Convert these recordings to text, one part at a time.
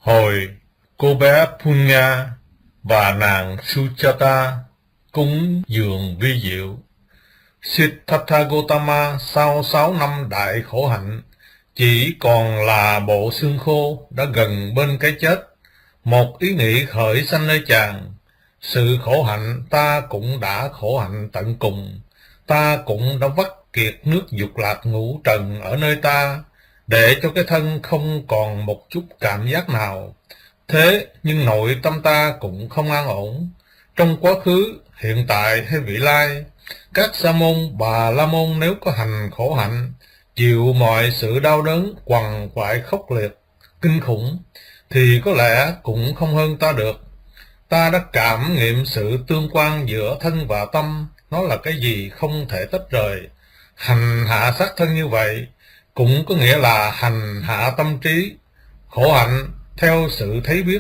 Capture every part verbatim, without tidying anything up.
Hồi cô bé Punya và nàng Suchata cúng dường vi diệu. Siddhartha Gautama sau sáu năm đại khổ hạnh, chỉ còn là bộ xương khô đã gần bên cái chết. Một ý nghĩ khởi sanh nơi chàng: sự khổ hạnh ta cũng đã khổ hạnh tận cùng, ta cũng đã vắt kiệt nước dục lạc ngũ trần ở nơi ta, để cho cái thân không còn một chút cảm giác nào. Thế nhưng nội tâm ta cũng không an ổn. Trong quá khứ, hiện tại hay vị lai, các sa môn bà la môn nếu có hành khổ hạnh, chịu mọi sự đau đớn quằn quại khốc liệt kinh khủng, thì có lẽ cũng không hơn ta được. Ta đã cảm nghiệm sự tương quan giữa thân và tâm, nó là cái gì không thể tách rời. Hành hạ sát thân như vậy cũng có nghĩa là hành hạ tâm trí. Khổ hạnh theo sự thấy biết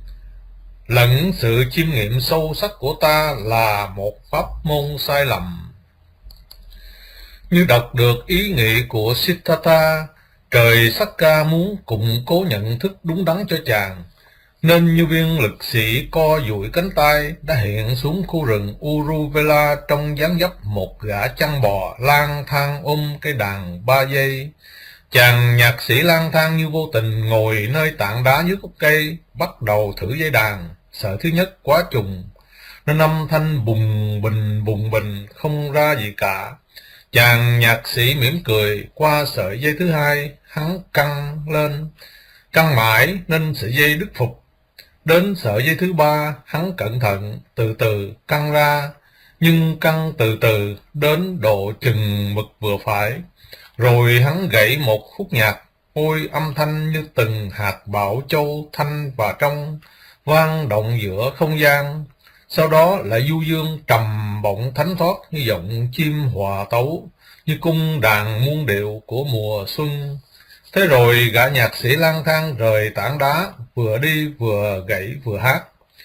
lẫn sự chiêm nghiệm sâu sắc của ta là một pháp môn sai lầm. Như đọc được ý nghĩ của Siddhartha, trời Sakka muốn củng cố nhận thức đúng đắn cho chàng, nên như viên lực sĩ co duỗi cánh tay đã hiện xuống khu rừng Uruvela trong dáng dấp một gã chăn bò lang thang ôm cây đàn ba dây. Chàng nhạc sĩ lang thang như vô tình ngồi nơi tảng đá dưới gốc cây, bắt đầu thử dây đàn. Sợ thứ nhất quá trùng, nên âm thanh bùng bình bùng bình không ra gì cả. Chàng nhạc sĩ mỉm cười, qua sợi dây thứ hai hắn căng lên, căng mãi nên sợi dây đứt phục. Đến sợi dây thứ ba hắn cẩn thận từ từ căng ra, nhưng căng từ từ đến độ chừng mực vừa phải. Rồi hắn gảy một khúc nhạc, ôi âm thanh như từng hạt bảo châu thanh và trong, vang động giữa không gian. Sau đó lại du dương trầm bổng thánh thoát như giọng chim hòa tấu, như cung đàn muôn điệu của mùa xuân. Thế rồi gã nhạc sĩ lang thang rời tảng đá, vừa đi vừa gảy vừa hát.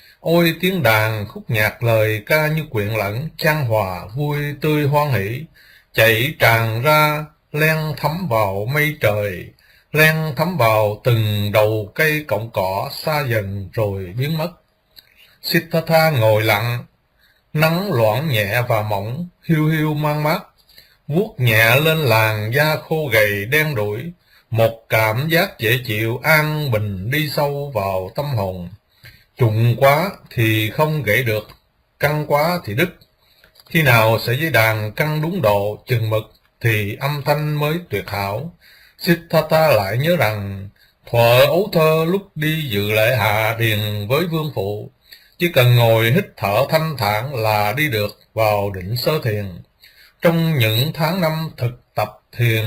Ôi tiếng đàn khúc nhạc lời ca như quyện lẫn, chan hòa vui tươi hoan hỷ, chảy tràn ra len thấm vào mây trời, len thấm vào từng đầu cây cọng cỏ xa dần rồi biến mất. Siddhartha ngồi lặng, nắng loãng nhẹ và mỏng, hiu hiu mang mát, vuốt nhẹ lên làn da khô gầy đen đủi. Một cảm giác dễ chịu an bình đi sâu vào tâm hồn. Trùng quá thì không gãy được, căng quá thì đứt. Khi nào sợi dây đàn căng đúng độ chừng mực thì âm thanh mới tuyệt hảo. Siddhartha lại nhớ rằng thuở ấu thơ lúc đi dự lễ hạ điền với vương phụ, chỉ cần ngồi hít thở thanh thản là đi được vào định sơ thiền. Trong những tháng năm thực tập thiền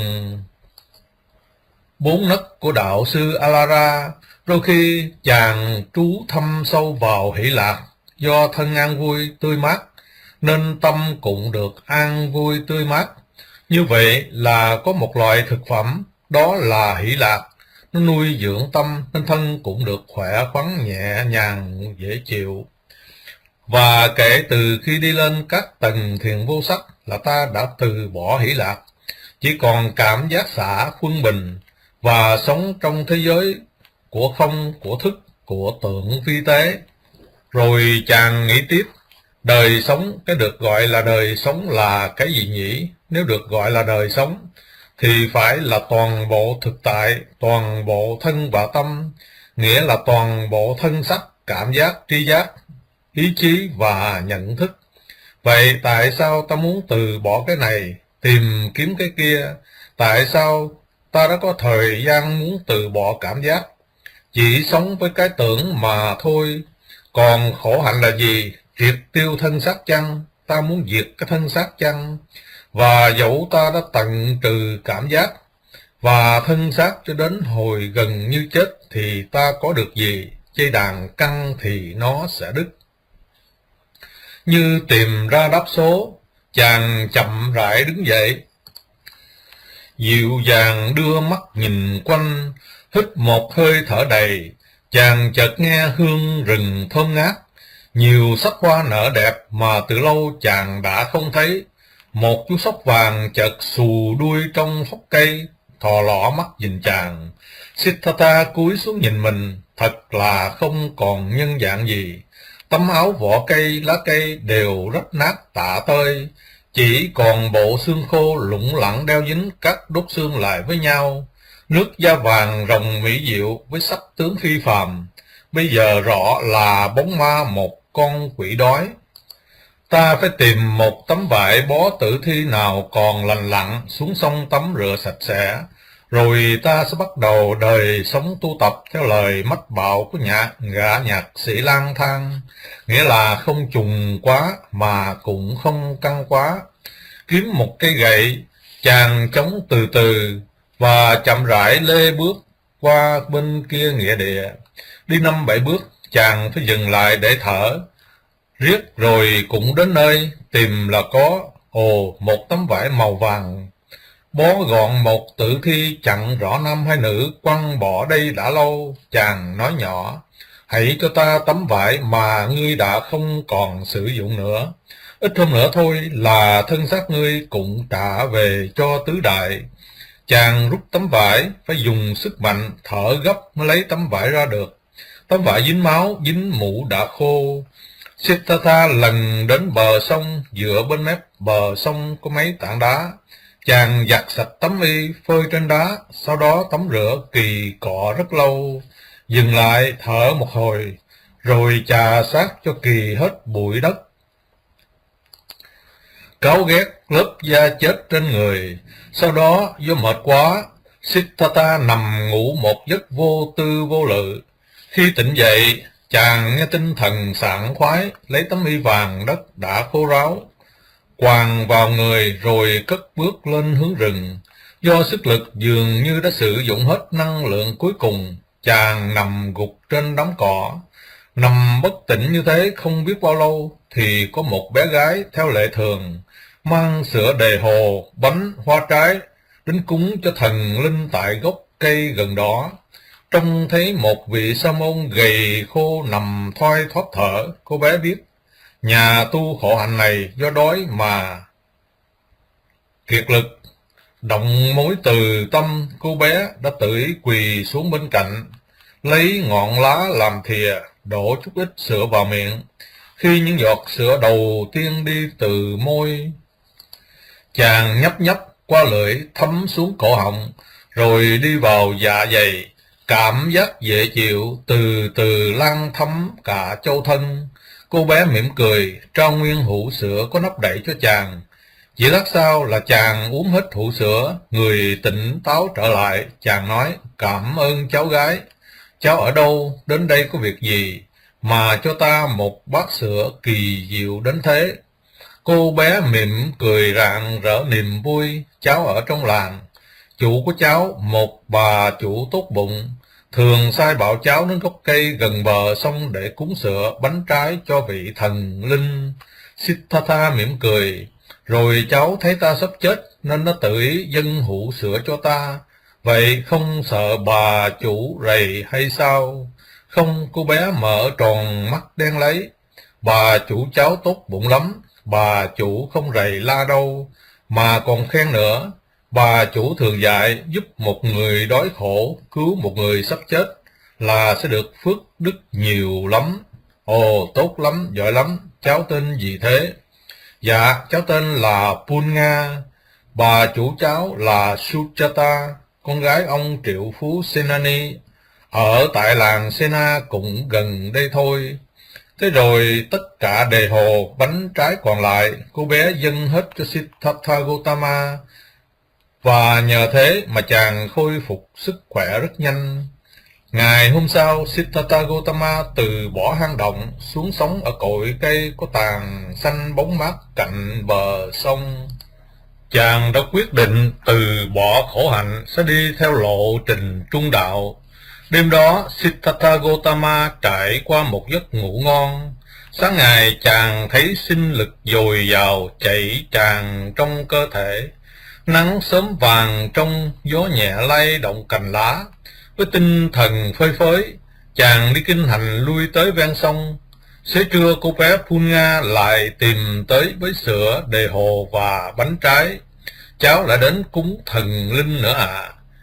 bốn nấc của đạo sư Alara, đôi khi chàng trú thâm sâu vào hỷ lạc. Do thân an vui tươi mát nên tâm cũng được an vui tươi mát. Như vậy là có một loại thực phẩm, đó là hỷ lạc. Nó nuôi dưỡng tâm nên thân cũng được khỏe khoắn nhẹ nhàng dễ chịu. Và kể từ khi đi lên các tầng thiền vô sắc là ta đã từ bỏ hỷ lạc, chỉ còn cảm giác xả quân bình và sống trong thế giới của không, của thức, của tưởng vi tế. Rồi chàng nghĩ tiếp, đời sống, cái được gọi là đời sống là cái gì nhỉ? Nếu được gọi là đời sống thì phải là toàn bộ thực tại, toàn bộ thân và tâm, nghĩa là toàn bộ thân sắc, cảm giác, tri giác, ý chí và nhận thức. Vậy tại sao ta muốn từ bỏ cái này, tìm kiếm cái kia? Tại sao ta đã có thời gian muốn từ bỏ cảm giác, chỉ sống với cái tưởng mà thôi? Còn khổ hạnh là gì? Triệt tiêu thân xác chăng? Ta muốn diệt cái thân xác chăng? Và dẫu ta đã tận trừ cảm giác và thân xác cho đến hồi gần như chết thì ta có được gì? Dây đàn căng thì nó sẽ đứt. Như tìm ra đáp số, chàng chậm rãi đứng dậy, dịu dàng đưa mắt nhìn quanh, hít một hơi thở đầy. Chàng chợt nghe hương rừng thơm ngát, nhiều sắc hoa nở đẹp mà từ lâu chàng đã không thấy. Một chú sóc vàng chợt xù đuôi trong hốc cây, thò lỏ mắt nhìn chàng. Siddhartha cúi xuống nhìn mình, thật là không còn nhân dạng gì. Tấm áo vỏ cây, lá cây đều rách nát tả tơi, chỉ còn bộ xương khô lủng lẳng đeo dính các đốt xương lại với nhau. Nước da vàng rồng mỹ diệu với sắc tướng phi phàm, bây giờ rõ là bóng ma một con quỷ đói. Ta phải tìm một tấm vải bó tử thi nào còn lành lặn xuống sông tắm rửa sạch sẽ, rồi ta sẽ bắt đầu đời sống tu tập theo lời mách bảo của nhạc gã nhạc sĩ lang thang, nghĩa là không trùng quá mà cũng không căng quá. Kiếm một cây gậy, chàng chống từ từ và chậm rãi lê bước qua bên kia nghĩa địa. Đi năm bảy bước, chàng phải dừng lại để thở. Riết rồi cũng đến nơi, tìm là có, ồ, một tấm vải màu vàng, bó gọn một tử thi chẳng rõ nam hay nữ, quăng bỏ đây đã lâu. Chàng nói nhỏ, hãy cho ta tấm vải mà ngươi đã không còn sử dụng nữa. Ít hôm nữa thôi là thân xác ngươi cũng trả về cho tứ đại. Chàng rút tấm vải, phải dùng sức mạnh, thở gấp mới lấy tấm vải ra được. Tấm vải dính máu, dính mũ đã khô. Siddhartha lần đến bờ sông, dựa bên mép bờ sông có mấy tảng đá. Chàng giặt sạch tấm y, phơi trên đá, sau đó tắm rửa kỳ cọ rất lâu. Dừng lại thở một hồi, rồi chà sát cho kỳ hết bụi đất. Cáu ghét lớp da chết trên người. Sau đó do mệt quá, Siddhartha nằm ngủ một giấc vô tư vô lự. Khi tỉnh dậy, chàng nghe tinh thần sảng khoái, lấy tấm y vàng đất đã khô ráo, quàng vào người rồi cất bước lên hướng rừng. Do sức lực dường như đã sử dụng hết năng lượng cuối cùng, chàng nằm gục trên đống cỏ. Nằm bất tỉnh như thế không biết bao lâu, thì có một bé gái theo lệ thường, mang sữa đề hồ, bánh, hoa trái, đến cúng cho thần linh tại gốc cây gần đó. Trông thấy một vị sa môn gầy khô nằm thoi thóp thở, cô bé biết nhà tu khổ hạnh này do đói mà kiệt lực. Động mối từ tâm, cô bé đã tự quỳ xuống bên cạnh, lấy ngọn lá làm thìa, đổ chút ít sữa vào miệng. Khi những giọt sữa đầu tiên đi từ môi chàng nhấp nhấp qua lưỡi thấm xuống cổ họng, rồi đi vào dạ dày, cảm giác dễ chịu từ từ lan thấm cả châu thân. Cô bé mỉm cười, trao nguyên hũ sữa có nắp đậy cho chàng. Chỉ lát sau là chàng uống hết hũ sữa, người tỉnh táo trở lại. Chàng nói, cảm ơn cháu gái. Cháu ở đâu, đến đây có việc gì mà cho ta một bát sữa kỳ diệu đến thế? Cô bé mỉm cười rạng rỡ niềm vui. Cháu ở trong làng, chủ của cháu, một bà chủ tốt bụng, thường sai bảo cháu đến gốc cây gần bờ sông để cúng sữa, bánh trái cho vị thần linh. Siddhartha mỉm cười, rồi cháu thấy ta sắp chết nên nó tự ý dâng hũ sữa cho ta. Vậy không sợ bà chủ rầy hay sao? Không, cô bé mở tròn mắt đen lấy. Bà chủ cháu tốt bụng lắm, bà chủ không rầy la đâu, mà còn khen nữa. Bà chủ thường dạy giúp một người đói khổ, cứu một người sắp chết là sẽ được phước đức nhiều lắm. Ồ, tốt lắm, giỏi lắm. Cháu tên gì thế? Dạ, cháu tên là Punga. Bà chủ cháu là Sujata, con gái ông triệu phú Senani, ở tại làng Sena cũng gần đây thôi. Thế rồi tất cả đề hồ, bánh trái còn lại, cô bé dâng hết cho Siddhartha Gautama, và nhờ thế mà chàng khôi phục sức khỏe rất nhanh. Ngày hôm sau, Siddhartha Gautama từ bỏ hang động xuống sống ở cội cây có tàn xanh bóng mát cạnh bờ sông. Chàng đã quyết định từ bỏ khổ hạnh, sẽ đi theo lộ trình trung đạo. Đêm đó, Siddhartha Gautama trải qua một giấc ngủ ngon. Sáng ngày chàng thấy sinh lực dồi dào chảy tràn trong cơ thể. Nắng sớm vàng trong, gió nhẹ lay động cành lá. Với tinh thần phơi phới, chàng đi kinh hành lui tới ven sông. Xế trưa, cô bé Punga lại tìm tới với sữa, đề hồ và bánh trái. Cháu đã đến cúng thần linh nữa à?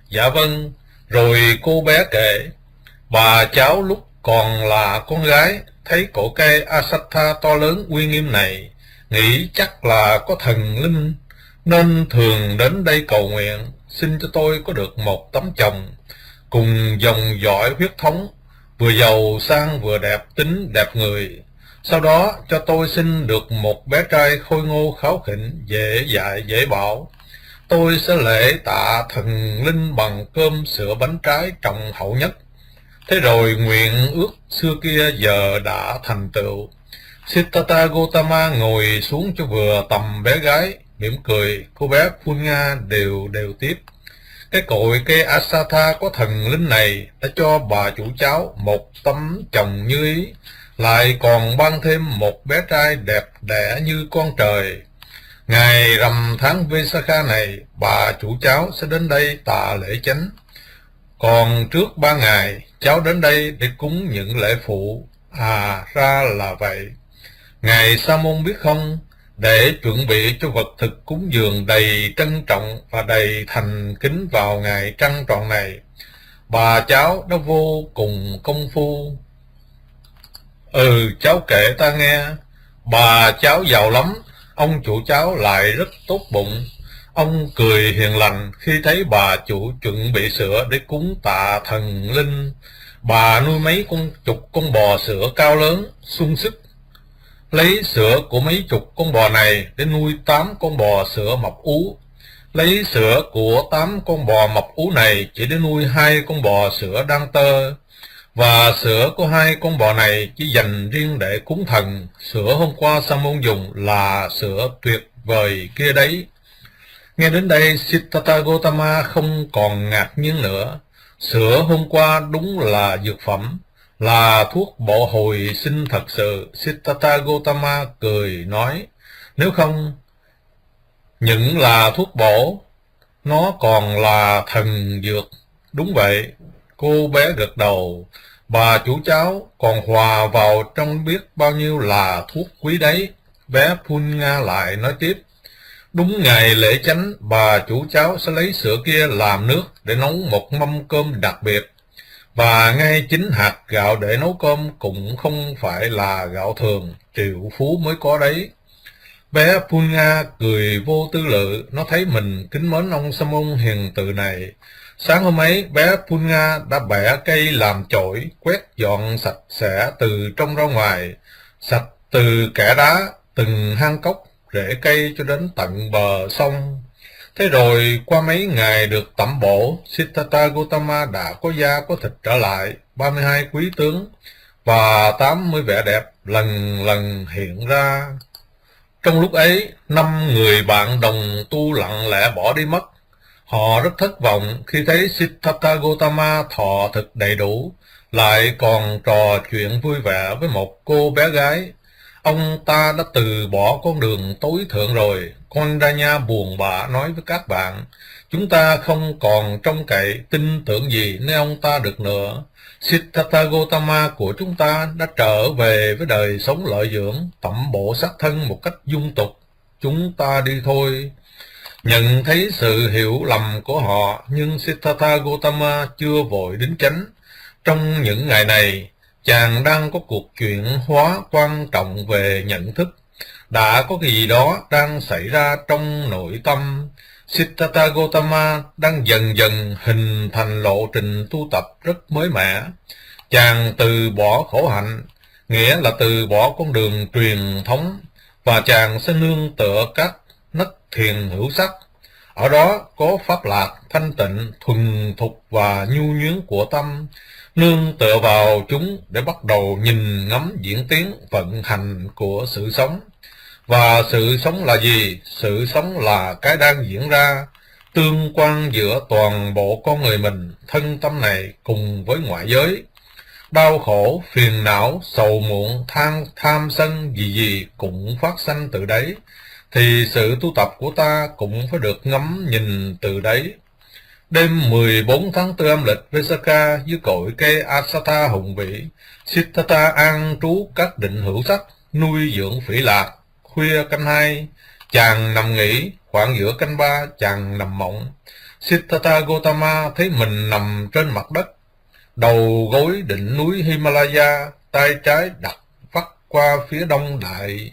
Dạ vâng. Rồi cô bé kể, bà cháu lúc còn là con gái, thấy cội cây Asatha to lớn uy nghiêm này, nghĩ chắc là có thần linh, nên thường đến đây cầu nguyện, xin cho tôi có được một tấm chồng, cùng dòng dõi huyết thống, vừa giàu sang vừa đẹp tính đẹp người. Sau đó cho tôi xin được một bé trai khôi ngô kháu khỉnh, dễ dạy dễ bảo. Tôi sẽ lễ tạ thần linh bằng cơm sữa bánh trái trọng hậu nhất. Thế rồi nguyện ước xưa kia giờ đã thành tựu. Siddhartha Gautama ngồi xuống cho vừa tầm bé gái, mỉm cười. Cô bé Punya đều đều tiếp. Cái cội cây Asatha có thần linh này đã cho bà chủ cháu một tấm chồng như ý, lại còn ban thêm một bé trai đẹp đẽ như con trời. Ngày rằm tháng Vesakha này, bà chủ cháu sẽ đến đây tạ lễ chánh. Còn trước ba ngày, cháu đến đây để cúng những lễ phụ. À, ra là vậy. Ngài Sa môn biết không, để chuẩn bị cho vật thực cúng dường đầy trân trọng và đầy thành kính vào ngày trăng tròn này, bà cháu đã vô cùng công phu. Ừ, cháu kể ta nghe. Bà cháu giàu lắm, ông chủ cháu lại rất tốt bụng. Ông cười hiền lành khi thấy bà chủ chuẩn bị sữa để cúng tạ thần linh. Bà nuôi mấy con chục con bò sữa cao lớn, sung sức, lấy sữa của mấy chục con bò này để nuôi tám con bò sữa mập ú, lấy sữa của tám con bò mập ú này chỉ để nuôi hai con bò sữa đang tơ, và sữa của hai con bò này chỉ dành riêng để cúng thần. Sữa hôm qua Sa môn dùng là sữa tuyệt vời kia đấy. Nghe đến đây, Siddhartha Gautama không còn ngạc nhiên nữa. Sữa hôm qua đúng là dược phẩm, là thuốc bổ hồi sinh thật sự. Siddhartha Gautama cười nói, nếu không những là thuốc bổ, nó còn là thần dược. Đúng vậy, cô bé gật đầu. Bà chủ cháu còn hòa vào trong biết bao nhiêu là thuốc quý đấy. Bé Punya lại nói tiếp, đúng ngày lễ chánh, bà chủ cháu sẽ lấy sữa kia làm nước để nấu một mâm cơm đặc biệt. Và ngay chính hạt gạo để nấu cơm cũng không phải là gạo thường, triệu phú mới có đấy. Bé Punya cười vô tư lự, nó thấy mình kính mến ông Sa môn hiền từ này. Sáng hôm ấy, bé Punya đã bẻ cây làm chổi, quét dọn sạch sẽ từ trong ra ngoài, sạch từ kẽ đá, từng hang cốc, rễ cây cho đến tận bờ sông. Thế rồi qua mấy ngày được tẩm bổ, Siddhartha Gautama đã có da có thịt trở lại, ba mươi hai quý tướng và tám mươi vẻ đẹp lần lần hiện ra. Trong lúc ấy, năm người bạn đồng tu lặng lẽ bỏ đi mất. Họ rất thất vọng khi thấy Siddhartha Gautama thọ thực đầy đủ, lại còn trò chuyện vui vẻ với một cô bé gái. Ông ta đã từ bỏ con đường tối thượng rồi. Kondanya buồn bã nói với các bạn, chúng ta không còn trông cậy tin tưởng gì nơi ông ta được nữa. Siddhartha Gautama của chúng ta đã trở về với đời sống lợi dưỡng, tẩm bổ xác thân một cách dung tục. Chúng ta đi thôi. Nhận thấy sự hiểu lầm của họ, nhưng Siddhartha Gautama chưa vội đính chánh. Trong những ngày này, chàng đang có cuộc chuyển hóa quan trọng về nhận thức. Đã có cái gì đó đang xảy ra trong nội tâm. Siddhartha Gautama đang dần dần hình thành lộ trình tu tập rất mới mẻ. Chàng từ bỏ khổ hạnh, nghĩa là từ bỏ con đường truyền thống, và chàng sẽ nương tựa các nấc thiền hữu sắc. Ở đó có pháp lạc, thanh tịnh, thuần thục và nhu nhuyễn của tâm. Nương tựa vào chúng để bắt đầu nhìn ngắm diễn tiến vận hành của sự sống. Và sự sống là gì? Sự sống là cái đang diễn ra, tương quan giữa toàn bộ con người mình, thân tâm này cùng với ngoại giới. Đau khổ, phiền não, sầu muộn, than, tham sân gì gì cũng phát sanh từ đấy, thì sự tu tập của ta cũng phải được ngắm nhìn từ đấy. Đêm mười bốn tháng tư âm lịch Vesakha, dưới cội cây Asatha hùng vĩ, Siddhartha an trú các định hữu sắc, nuôi dưỡng phỉ lạc. Khuya canh hai, chàng nằm nghỉ, khoảng giữa canh ba, chàng nằm mộng. Siddhartha Gautama thấy mình nằm trên mặt đất, đầu gối đỉnh núi Himalaya, tay trái đặt vắt qua phía đông đại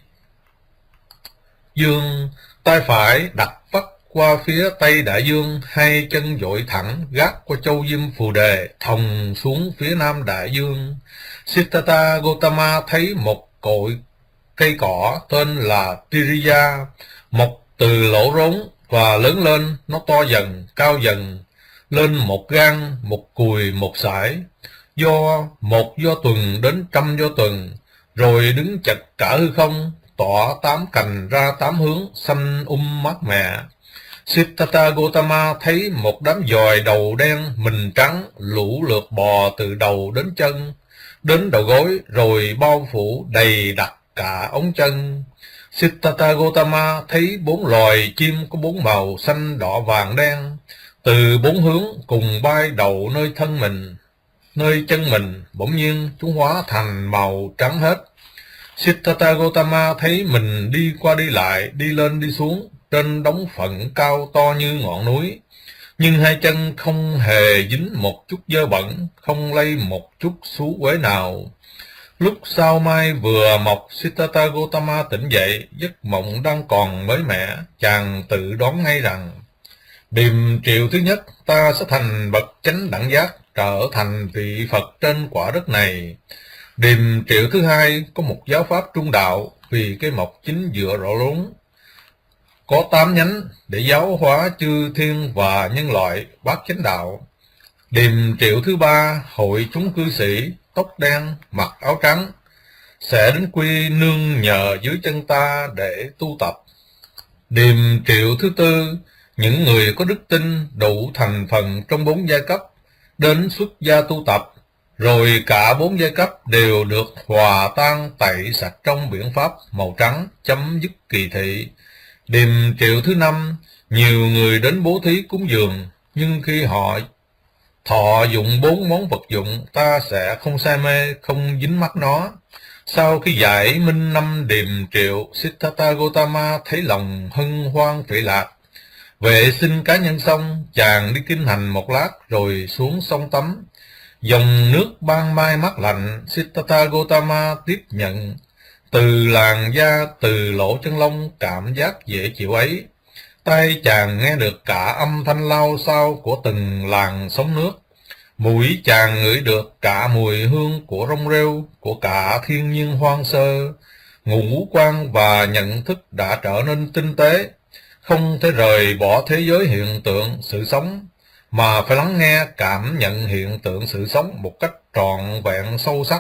dương, tay phải đặt vắt qua phía tây đại dương, hai chân duỗi thẳng gác qua châu Diêm Phù Đề, thòng xuống phía nam đại dương. Siddhartha Gautama thấy một cội cây cỏ tên là Tiriya mọc từ lỗ rốn và lớn lên, nó to dần, cao dần, lên một gang, một cùi, một sải, do một do tuần đến trăm do tuần, rồi đứng chật cả hư không, tỏa tám cành ra tám hướng, xanh um mát mẻ. Siddhartha Gautama thấy một đám giòi đầu đen, mình trắng, lũ lượt bò từ đầu đến chân, đến đầu gối, rồi bao phủ đầy đặc cả ống chân. Siddhartha Gautama thấy bốn loài chim có bốn màu xanh, đỏ, vàng, đen, từ bốn hướng cùng bay đầu nơi thân mình, nơi chân mình, bỗng nhiên chúng hóa thành màu trắng hết. Siddhartha Gautama thấy mình đi qua đi lại, đi lên đi xuống trên đống phận cao to như ngọn núi, nhưng hai chân không hề dính một chút dơ bẩn, không lây một chút xú uế nào. Lúc sao mai vừa mọc, Siddhartha Gautama tỉnh dậy, giấc mộng đang còn mới mẻ, chàng tự đoán ngay rằng điềm triệu thứ nhất ta sẽ thành bậc chánh đẳng giác, trở thành vị Phật trên quả đất này. Điềm triệu thứ hai có một giáo pháp trung đạo, vì cây mọc chính dựa rõ rốn, có tám nhánh để giáo hóa chư thiên và nhân loại bát chánh đạo. Điềm triệu thứ ba, hội chúng cư sĩ tóc đen mặc áo trắng sẽ đến quy nương nhờ dưới chân ta để tu tập. Điềm triệu thứ tư, những người có đức tin đủ thành phần trong bốn giai cấp đến xuất gia tu tập, rồi cả bốn giai cấp đều được hòa tan tẩy sạch trong biển pháp màu trắng, chấm dứt kỳ thị. Điềm triệu thứ năm, nhiều người đến bố thí cúng dường, nhưng khi họ thọ dụng bốn món vật dụng, ta sẽ không say mê, không dính mắc nó. Sau khi giải minh năm điềm triệu, Siddhartha Gautama thấy lòng hân hoan phỉ lạc. Vệ sinh cá nhân xong, chàng đi kinh hành một lát rồi xuống sông tắm. Dòng nước ban mai mát lạnh, Siddhartha Gautama tiếp nhận từ làn da, từ lỗ chân lông cảm giác dễ chịu ấy. Tai chàng nghe được cả âm thanh lao xao của từng làn sóng nước. Mũi chàng ngửi được cả mùi hương của rong rêu, của cả thiên nhiên hoang sơ. Ngũ quan và nhận thức đã trở nên tinh tế, không thể rời bỏ thế giới hiện tượng sự sống, mà phải lắng nghe cảm nhận hiện tượng sự sống một cách trọn vẹn sâu sắc.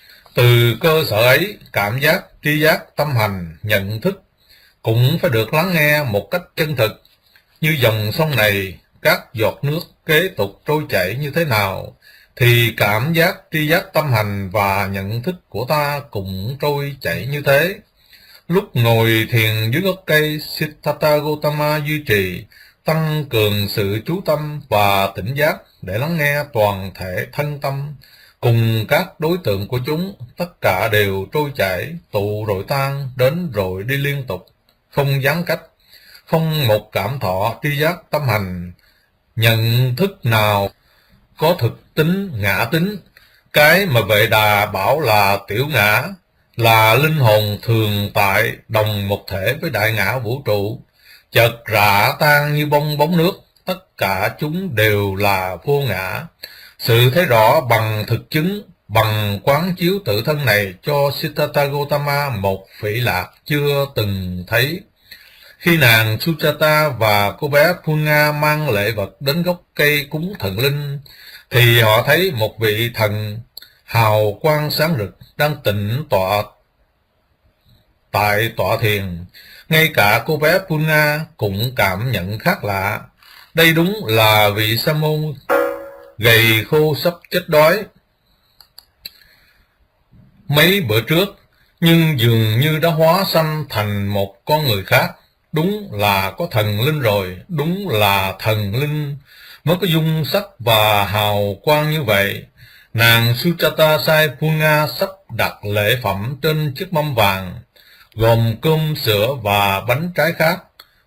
Từ cơ sở ấy, cảm giác, tri giác, tâm hành, nhận thức cũng phải được lắng nghe một cách chân thực. Như dòng sông này, các giọt nước kế tục trôi chảy như thế nào, thì cảm giác, tri giác, tâm hành và nhận thức của ta cũng trôi chảy như thế. Lúc ngồi thiền dưới gốc cây, Siddhartha Gautama duy trì, tăng cường sự chú tâm và tỉnh giác để lắng nghe toàn thể thân tâm, cùng các đối tượng của chúng, tất cả đều trôi chảy, tụ rồi tan, đến rồi đi liên tục, không gián cách, không một cảm thọ, tri giác, tâm hành, nhận thức nào có thực tính, ngã tính. Cái mà Vệ Đà bảo là tiểu ngã, là linh hồn thường tại, đồng một thể với đại ngã vũ trụ, chợt rã tan như bong bóng nước, tất cả chúng đều là vô ngã. Sự thấy rõ bằng thực chứng, bằng quán chiếu tự thân này cho Siddhartha Gautama một phỉ lạc chưa từng thấy. Khi nàng Sujata và cô bé Punga mang lễ vật đến gốc cây cúng thần linh, thì họ thấy một vị thần hào quang sáng rực đang tĩnh tọa tại tọa thiền. Ngay cả cô bé Punga cũng cảm nhận khác lạ. Đây đúng là vị sa môn gầy khô sắp chết đói mấy bữa trước, nhưng dường như đã hóa sanh thành một con người khác. Đúng là có thần linh rồi, đúng là thần linh mới có dung sắc và hào quang như vậy. Nàng Sujata sai Punga sắp đặt lễ phẩm trên chiếc mâm vàng, gồm cơm, sữa và bánh trái khác.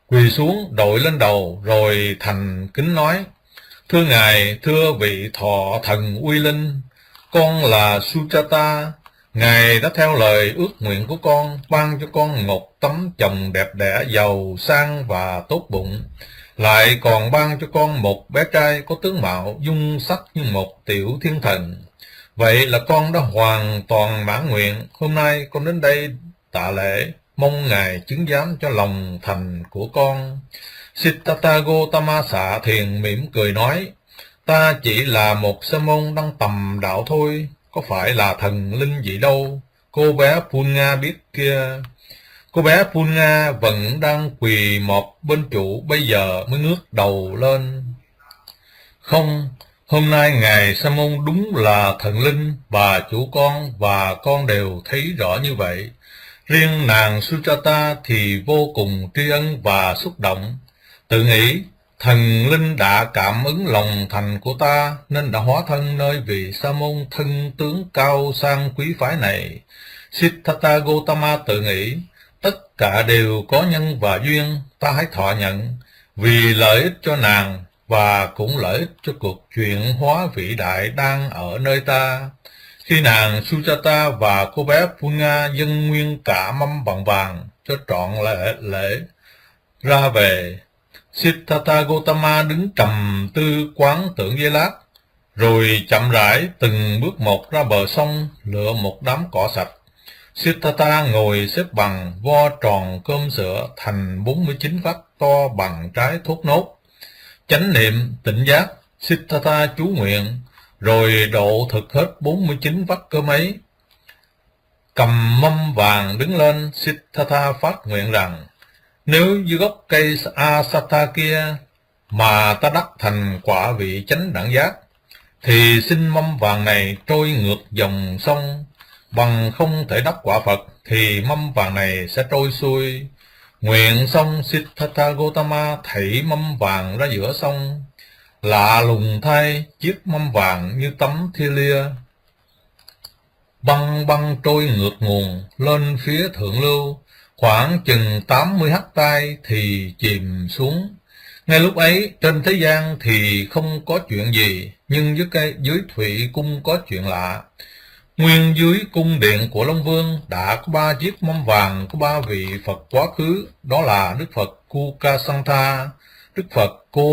quỳ xuống đội lên đầu rồi thành kính nói: Thưa ngài, thưa vị thọ thần uy linh, con là Suchata. Ngài đã theo lời ước nguyện của con, ban cho con một tấm chồng đẹp đẽ, giàu sang và tốt bụng, lại còn ban cho con một bé trai có tướng mạo dung sắc như một tiểu thiên thần. Vậy là con đã hoàn toàn mãn nguyện. Hôm nay con đến đây tạ lễ, mong ngài chứng giám cho lòng thành của con. Siddhartha Gautama xạ thiền mỉm cười nói: Ta chỉ là một sa môn đang tầm đạo thôi, có phải là thần linh gì đâu. Cô bé Punga biết kia. Cô bé Punga vẫn đang quỳ một bên trụ, bây giờ mới ngước đầu lên. Không, hôm nay ngài sa môn đúng là thần linh, bà chủ con và con đều thấy rõ như vậy. Riêng nàng Suchata thì vô cùng tri ân và xúc động, tự nghĩ thần linh đã cảm ứng lòng thành của ta nên đã hóa thân nơi vị sa môn thân tướng cao sang quý phái này. Siddhartha Gautama tự nghĩ tất cả đều có nhân và duyên, ta hãy thọ nhận vì lợi ích cho nàng và cũng lợi ích cho cuộc chuyển hóa vĩ đại đang ở nơi ta. Khi nàng Suchata và cô bé Punga dâng nguyên cả mâm bằng vàng cho trọn lễ lễ ra về, Siddhartha Gautama đứng trầm tư quán tưởng giây lát, rồi chậm rãi từng bước một ra bờ sông, lựa một đám cỏ sạch. Siddhartha ngồi xếp bằng vo tròn cơm sữa thành bốn mươi chín vắt to bằng trái thốt nốt. Chánh niệm tỉnh giác, Siddhartha chú nguyện, rồi độ thực hết bốn mươi chín vắt cơm ấy. Cầm mâm vàng đứng lên, Siddhartha phát nguyện rằng: Nếu dưới gốc cây Asatha kia mà ta đắc thành quả vị chánh đẳng giác, thì xin mâm vàng này trôi ngược dòng sông, bằng không thể đắc quả Phật thì mâm vàng này sẽ trôi xuôi. Nguyện xong, Siddhartha Gautama thảy mâm vàng ra giữa sông. Lạ lùng thay, chiếc mâm vàng như tấm thia lia, băng băng trôi ngược nguồn lên phía thượng lưu, khoảng chừng tám mươi hắt tay thì chìm xuống. Ngay lúc ấy, trên thế gian thì không có chuyện gì, nhưng dưới, cây, dưới thủy cung có chuyện lạ. Nguyên dưới cung điện của Long Vương đã có ba chiếc mâm vàng của ba vị Phật quá khứ, đó là Đức Phật Kukasantha, Đức Phật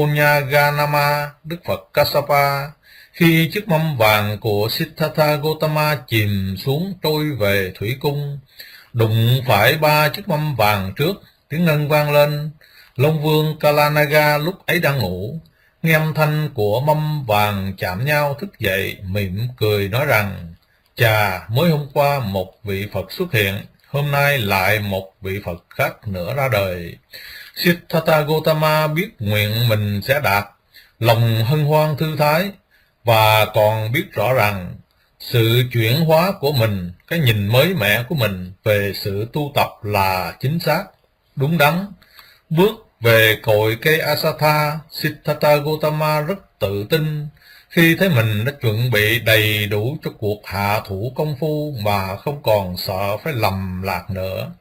Konyaganama, Đức Phật Kassapa. Khi chiếc mâm vàng của Siddhartha Gautama chìm xuống trôi về thủy cung, đụng phải ba chiếc mâm vàng trước, tiếng ngân vang lên. Long Vương Kalanaga lúc ấy đang ngủ, nghe âm thanh của mâm vàng chạm nhau thức dậy, mỉm cười nói rằng: Chà, mới hôm qua một vị Phật xuất hiện, hôm nay lại một vị Phật khác nữa ra đời. Siddhartha Gautama biết nguyện mình sẽ đạt, lòng hân hoan thư thái, và còn biết rõ rằng sự chuyển hóa của mình, cái nhìn mới mẻ của mình về sự tu tập là chính xác, đúng đắn. Bước về cội cây Asatha, Siddhartha Gautama rất tự tin khi thấy mình đã chuẩn bị đầy đủ cho cuộc hạ thủ công phu mà không còn sợ phải lầm lạc nữa.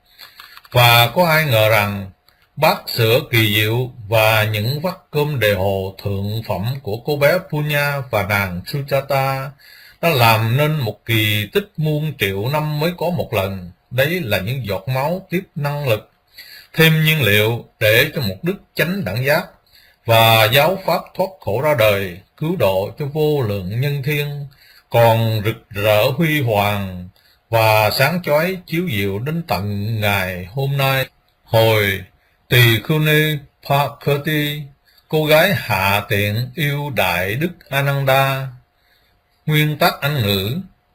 Và có ai ngờ rằng bát sữa kỳ diệu và những vắt cơm đề hồ thượng phẩm của cô bé Punya và nàng Suchata đã làm nên một kỳ tích muôn triệu năm mới có một lần. Đấy là những giọt máu tiếp năng lực, thêm nhiên liệu để cho một đức chánh đẳng giác và giáo pháp thoát khổ ra đời, cứu độ cho vô lượng nhân thiên, còn rực rỡ huy hoàng và sáng chói chiếu diệu đến tận ngày hôm nay. Hồi Tỳ Khưu Ni Pakati, cô gái hạ tiện yêu đại đức Ananda. Nguyên tắc Anh ngữ: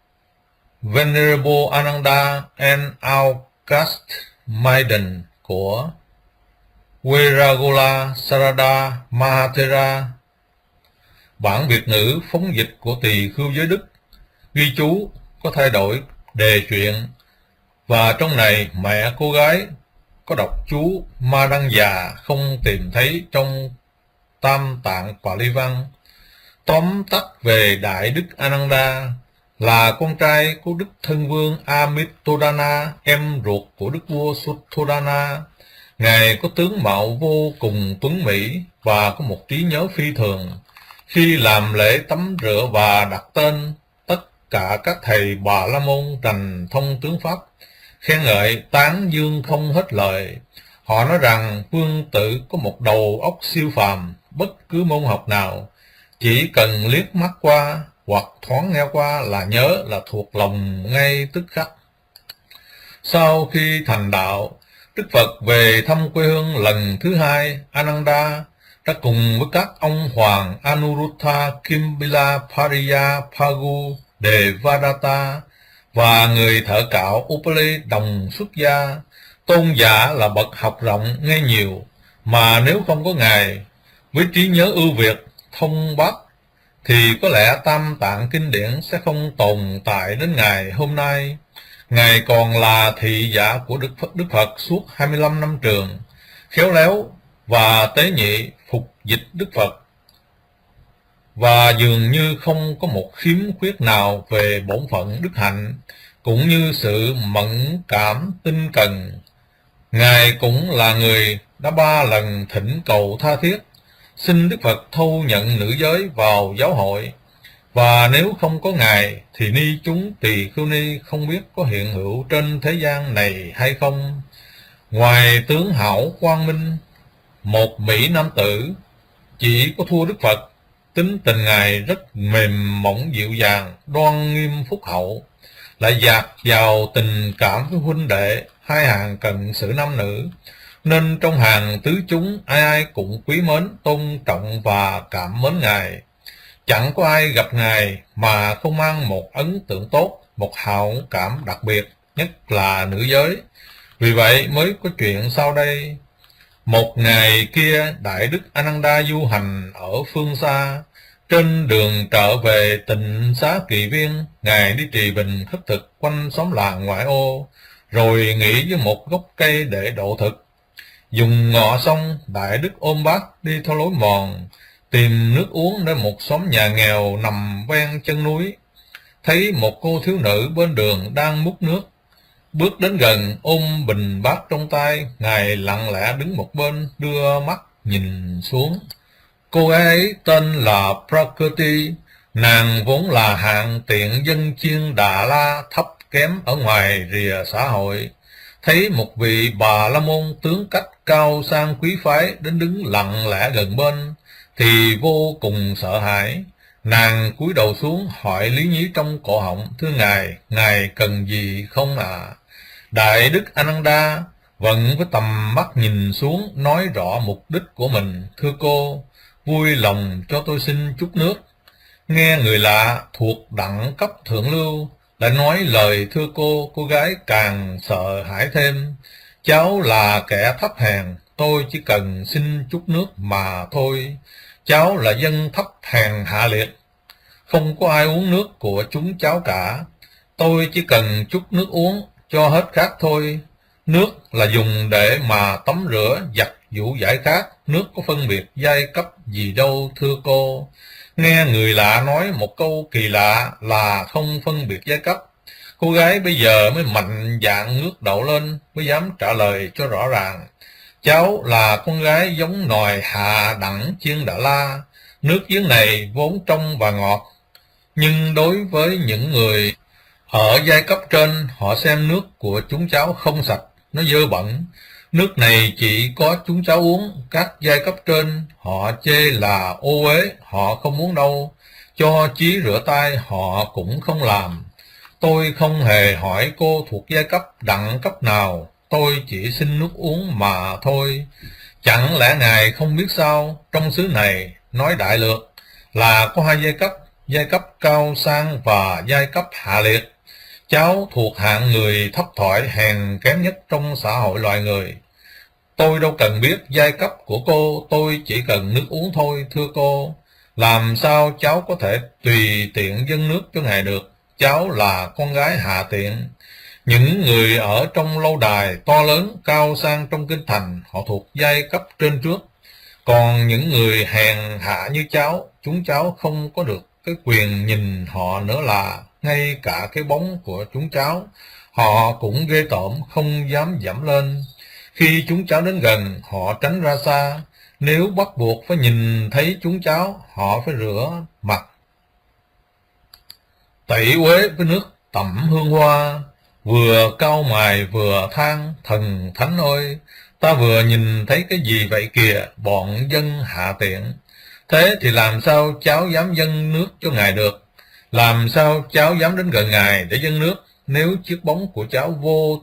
Venerable Ananda and Outcast Maiden của Weiragola Sarada Mahathera. Bản Việt ngữ phóng dịch của Tỳ Khưu Giới Đức. Ghi chú có thay đổi đề chuyện, và trong này mẹ cô gái có đọc chú Ma Đăng Già không tìm thấy trong Tam Tạng Pali Văn. Tóm tắt về Đại Đức Ananda là con trai của Đức Thân Vương Amittodana, em ruột của Đức vua Sutthodana. Ngài có tướng mạo vô cùng tuấn mỹ và có một trí nhớ phi thường. Khi làm lễ tắm rửa và đặt tên, tất cả các thầy Bà La Môn rành thông tướng pháp, khen ngợi tán dương không hết lời. Họ nói rằng vương tử có một đầu óc siêu phàm, bất cứ môn học nào, chỉ cần liếc mắt qua hoặc thoáng nghe qua là nhớ, là thuộc lòng ngay tức khắc. Sau khi thành đạo, Đức Phật về thăm quê hương lần thứ hai. Ananda đã cùng với các ông hoàng Anuruddha, Kimbila, Pariya, Phagu, Devadatta và người thợ cạo Upali đồng xuất gia. Tôn giả là bậc học rộng nghe nhiều, mà nếu không có Ngài với trí nhớ ưu việt thông bác thì có lẽ Tam Tạng kinh điển sẽ không tồn tại đến ngày hôm nay. Ngài còn là thị giả của Đức Phật, Đức Phật suốt hai mươi lăm năm trường, khéo léo và tế nhị phục dịch Đức Phật, và dường như không có một khiếm khuyết nào về bổn phận đức hạnh, cũng như sự mẫn cảm tinh cần. Ngài cũng là người đã ba lần thỉnh cầu tha thiết, xin Đức Phật thu nhận nữ giới vào giáo hội, và nếu không có Ngài thì ni chúng tỳ khưu ni không biết có hiện hữu trên thế gian này hay không. Ngoài tướng hảo quang minh, một mỹ nam tử, chỉ có thua Đức Phật. Tính tình Ngài rất mềm mỏng dịu dàng, đoan nghiêm phúc hậu, lại dạt vào tình cảm với huynh đệ, hai hàng cận xử nam nữ, nên trong hàng tứ chúng ai ai cũng quý mến, tôn trọng và cảm mến Ngài. Chẳng có ai gặp Ngài mà không mang một ấn tượng tốt, một hảo cảm đặc biệt, nhất là nữ giới. Vì vậy mới có chuyện sau đây. Một ngày kia, Đại Đức Ananda du hành ở phương xa. Trên đường trở về Tịnh Xá Kỳ Viên, Ngài đi trì bình khất thực quanh xóm làng ngoại ô, rồi nghỉ với một gốc cây để độ thực. Dùng ngọ xong, Đại Đức ôm bát đi theo lối mòn, tìm nước uống đến một xóm nhà nghèo nằm ven chân núi. Thấy một cô thiếu nữ bên đường đang múc nước. Bước đến gần, ôm bình bát trong tay, Ngài lặng lẽ đứng một bên, đưa mắt nhìn xuống. Cô gái ấy tên là Prakriti, nàng vốn là hạng tiện dân chiên Đà La thấp kém ở ngoài rìa xã hội. Thấy một vị Bà La Môn tướng cách cao sang quý phái đến đứng lặng lẽ gần bên, thì vô cùng sợ hãi. Nàng cúi đầu xuống hỏi lý nhí trong cổ họng: "Thưa Ngài, Ngài cần gì không ạ?" À? Đại Đức Ananda vẫn với tầm mắt nhìn xuống, nói rõ mục đích của mình: "Thưa cô, vui lòng cho tôi xin chút nước." Nghe người lạ thuộc đẳng cấp thượng lưu lại nói lời "thưa cô", cô gái càng sợ hãi thêm. "Cháu là kẻ thấp hèn, tôi chỉ cần xin chút nước mà thôi. Cháu là dân thấp hèn hạ liệt, không có ai uống nước của chúng cháu cả. Tôi chỉ cần chút nước uống cho hết khát thôi. Nước là dùng để mà tắm rửa, giặt giũ giải khát, nước có phân biệt giai cấp gì đâu thưa cô." Nghe người lạ nói một câu kỳ lạ là không phân biệt giai cấp, cô gái bây giờ mới mạnh dạn ngước đầu lên, mới dám trả lời cho rõ ràng: "Cháu là con gái giống nòi hạ đẳng chiên Đà La. Nước giếng này vốn trong và ngọt, nhưng đối với những người ở giai cấp trên, họ xem nước của chúng cháu không sạch, nó dơ bẩn. Nước này chỉ có chúng cháu uống, các giai cấp trên họ chê là ô uế, họ không uống đâu. Cho chí rửa tay họ cũng không làm. Tôi không hề hỏi cô thuộc giai cấp đẳng cấp nào, tôi chỉ xin nước uống mà thôi. Chẳng lẽ Ngài không biết sao, trong xứ này nói đại lược là có hai giai cấp, giai cấp cao sang và giai cấp hạ liệt. Cháu thuộc hạng người thấp thỏi hèn kém nhất trong xã hội loài người. Tôi đâu cần biết giai cấp của cô, tôi chỉ cần nước uống thôi thưa cô. Làm sao cháu có thể tùy tiện dâng nước cho Ngài được? Cháu là con gái hạ tiện. Những người ở trong lâu đài to lớn cao sang trong kinh thành, họ thuộc giai cấp trên trước. Còn những người hèn hạ như cháu, chúng cháu không có được cái quyền nhìn họ nữa, là ngay cả cái bóng của chúng cháu họ cũng ghê tởm, không dám dẫm lên. Khi chúng cháu đến gần, họ tránh ra xa. Nếu bắt buộc phải nhìn thấy chúng cháu, họ phải rửa mặt, tẩy uế với nước tẩm hương hoa. Vừa cau mày vừa than: thần thánh ơi, ta vừa nhìn thấy cái gì vậy kìa, bọn dân hạ tiện. Thế thì làm sao cháu dám dâng nước cho Ngài được? Làm sao cháu dám đến gần Ngài để dâng nước? Nếu chiếc bóng của cháu vô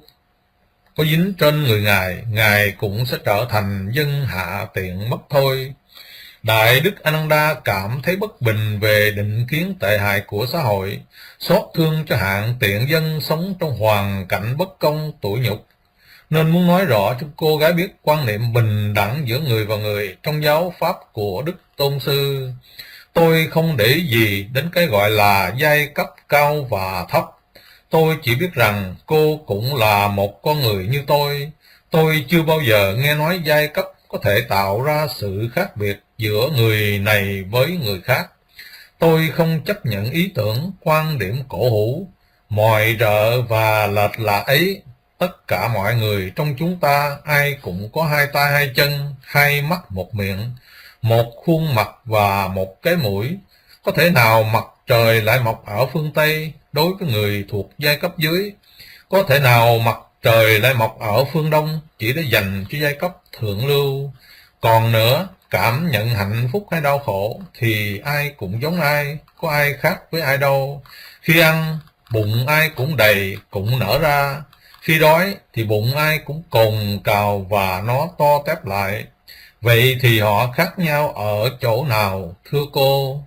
có dính trên người Ngài, Ngài cũng sẽ trở thành dân hạ tiện mất thôi. Đại đức Ananda cảm thấy bất bình về định kiến tệ hại của xã hội, xót thương cho hạng tiện dân sống trong hoàn cảnh bất công tủi nhục, nên muốn nói rõ cho cô gái biết quan niệm bình đẳng giữa người và người trong giáo pháp của Đức Tôn Sư. Tôi không để gì đến cái gọi là giai cấp cao và thấp. Tôi chỉ biết rằng cô cũng là một con người như tôi. Tôi chưa bao giờ nghe nói giai cấp có thể tạo ra sự khác biệt giữa người này với người khác. Tôi không chấp nhận ý tưởng, quan điểm cổ hủ, mọi rợ và lệch lạc ấy. Tất cả mọi người trong chúng ta, ai cũng có hai tay hai chân, hai mắt một miệng, một khuôn mặt và một cái mũi. Có thể nào mặt trời lại mọc ở phương Tây đối với người thuộc giai cấp dưới? Có thể nào mặt trời lại mọc ở phương Đông chỉ để dành cho giai cấp thượng lưu? Còn nữa, cảm nhận hạnh phúc hay đau khổ thì ai cũng giống ai, có ai khác với ai đâu. Khi ăn, bụng ai cũng đầy, cũng nở ra. Khi đói thì bụng ai cũng cồn cào và nó to tép lại. Vậy thì họ khác nhau ở chỗ nào, thưa cô?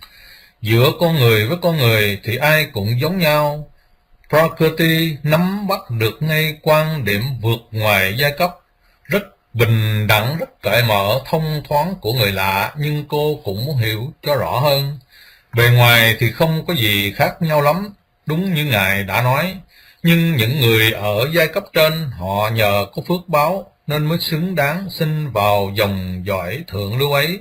Giữa con người với con người thì ai cũng giống nhau. Prakriti nắm bắt được ngay quan điểm vượt ngoài giai cấp, rất bình đẳng, rất cởi mở, thông thoáng của người lạ, nhưng cô cũng muốn hiểu cho rõ hơn. Bề ngoài thì không có gì khác nhau lắm, đúng như Ngài đã nói, nhưng những người ở giai cấp trên họ nhờ có phước báo nên mới xứng đáng sinh vào dòng dõi thượng lưu ấy.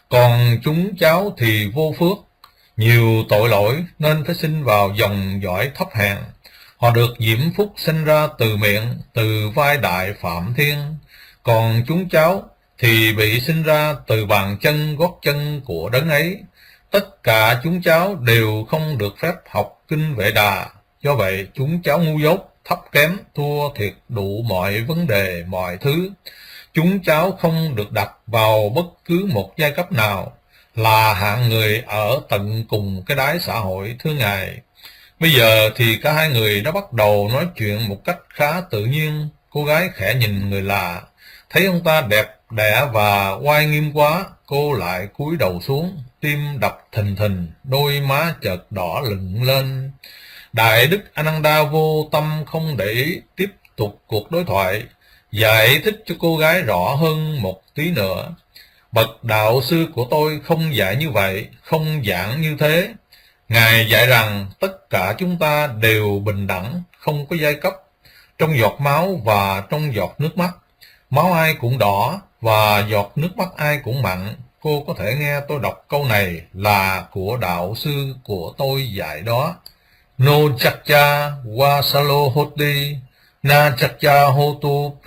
Còn chúng cháu thì vô phước, nhiều tội lỗi nên phải sinh vào dòng dõi thấp hèn. Họ được diễm phúc sinh ra từ miệng, từ vai đại Phạm Thiên. Còn chúng cháu thì bị sinh ra từ bàn chân gót chân của đấng ấy. Tất cả chúng cháu đều không được phép học kinh Vệ Đà. Do vậy chúng cháu ngu dốt, thấp kém, thua thiệt đủ mọi vấn đề, mọi thứ. Chúng cháu không được đặt vào bất cứ một giai cấp nào, là hạng người ở tận cùng cái đáy xã hội, thưa Ngài. Bây giờ thì cả hai người đã bắt đầu nói chuyện một cách khá tự nhiên. Cô gái khẽ nhìn người lạ, thấy ông ta đẹp đẽ và oai nghiêm quá, cô lại cúi đầu xuống, tim đập thình thình, đôi má chợt đỏ lựng lên. Đại đức Ananda vô tâm không để ý, tiếp tục cuộc đối thoại, giải thích cho cô gái rõ hơn một tí nữa. Bậc đạo sư của tôi không dạy như vậy, không giảng như thế. Ngài dạy rằng tất cả chúng ta đều bình đẳng, không có giai cấp, trong giọt máu và trong giọt nước mắt. Máu ai cũng đỏ và giọt nước mắt ai cũng mặn. Cô có thể nghe tôi đọc câu này là của đạo sư của tôi dạy đó. No chakcha wasalo hoti na chakcha hotu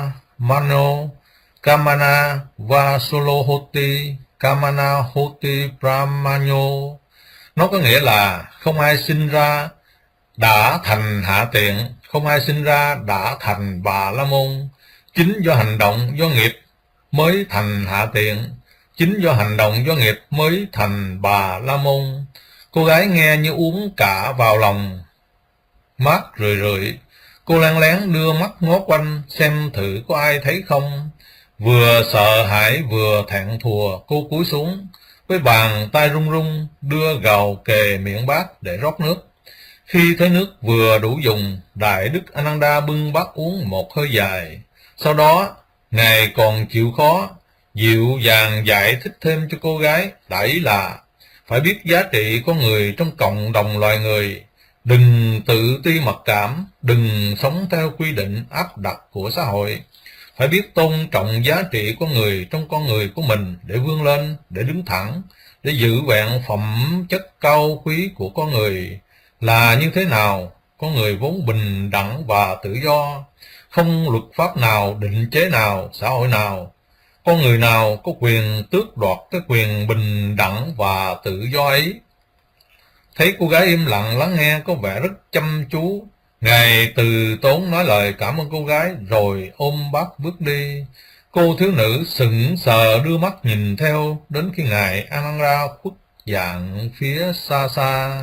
pramano kamana vasalo hoti kamana hoti pramano. Nó có nghĩa là không ai sinh ra đã thành hạ tiện, không ai sinh ra đã thành Bà La Môn. Chính do hành động do nghiệp mới thành hạ tiện, chính do hành động do nghiệp mới thành Bà La Môn. Cô gái nghe như uống cả vào lòng, mát rười rượi. Cô lén lén đưa mắt ngó quanh xem thử có ai thấy không. Vừa sợ hãi vừa thẹn thùa, cô cúi xuống, với bàn tay run run đưa gầu kề miệng bát để rót nước. Khi thấy nước vừa đủ dùng, Đại đức Ananda bưng bát uống một hơi dài. Sau đó, Ngài còn chịu khó, dịu dàng giải thích thêm cho cô gái, đẩy là phải biết giá trị con người trong cộng đồng loài người. Đừng tự ti mặc cảm, đừng sống theo quy định áp đặt của xã hội. Phải biết tôn trọng giá trị con người trong con người của mình để vươn lên, để đứng thẳng, để giữ vẹn phẩm chất cao quý của con người. Là như thế nào? Con người vốn bình đẳng và tự do. không luật pháp nào, định chế nào, xã hội nào, con người nào có quyền tước đoạt cái quyền bình đẳng và tự do ấy. Thấy cô gái im lặng lắng nghe, có vẻ rất chăm chú, Ngài từ tốn nói lời cảm ơn cô gái, rồi ôm bát bước đi. Cô thiếu nữ sững sờ đưa mắt nhìn theo, đến khi Ngài Ananda khuất dạng phía xa xa.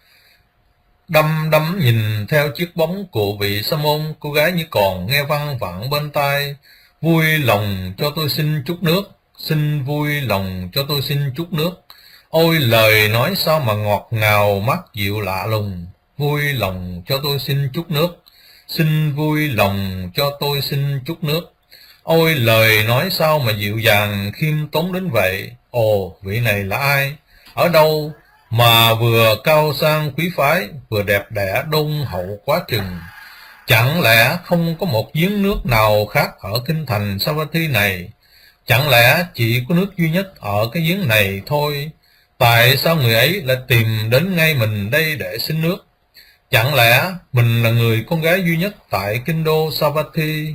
Đăm đắm nhìn theo chiếc bóng của vị sa môn, cô gái như còn nghe văng vẳng bên tai. Vui lòng cho tôi xin chút nước, xin vui lòng cho tôi xin chút nước. Ôi lời nói sao mà ngọt ngào mát dịu lạ lùng. Vui lòng cho tôi xin chút nước, xin vui lòng cho tôi xin chút nước. Ôi lời nói sao mà dịu dàng khiêm tốn đến vậy. Ồ, vị này là ai, ở đâu mà vừa cao sang quý phái, vừa đẹp đẽ đôn hậu quá chừng? Chẳng lẽ không có một giếng nước nào khác ở kinh thành Savatthi này? Chẳng lẽ chỉ có nước duy nhất ở cái giếng này thôi? Tại sao người ấy lại tìm đến ngay mình đây để xin nước? Chẳng lẽ mình là người con gái duy nhất tại kinh đô Savatthi?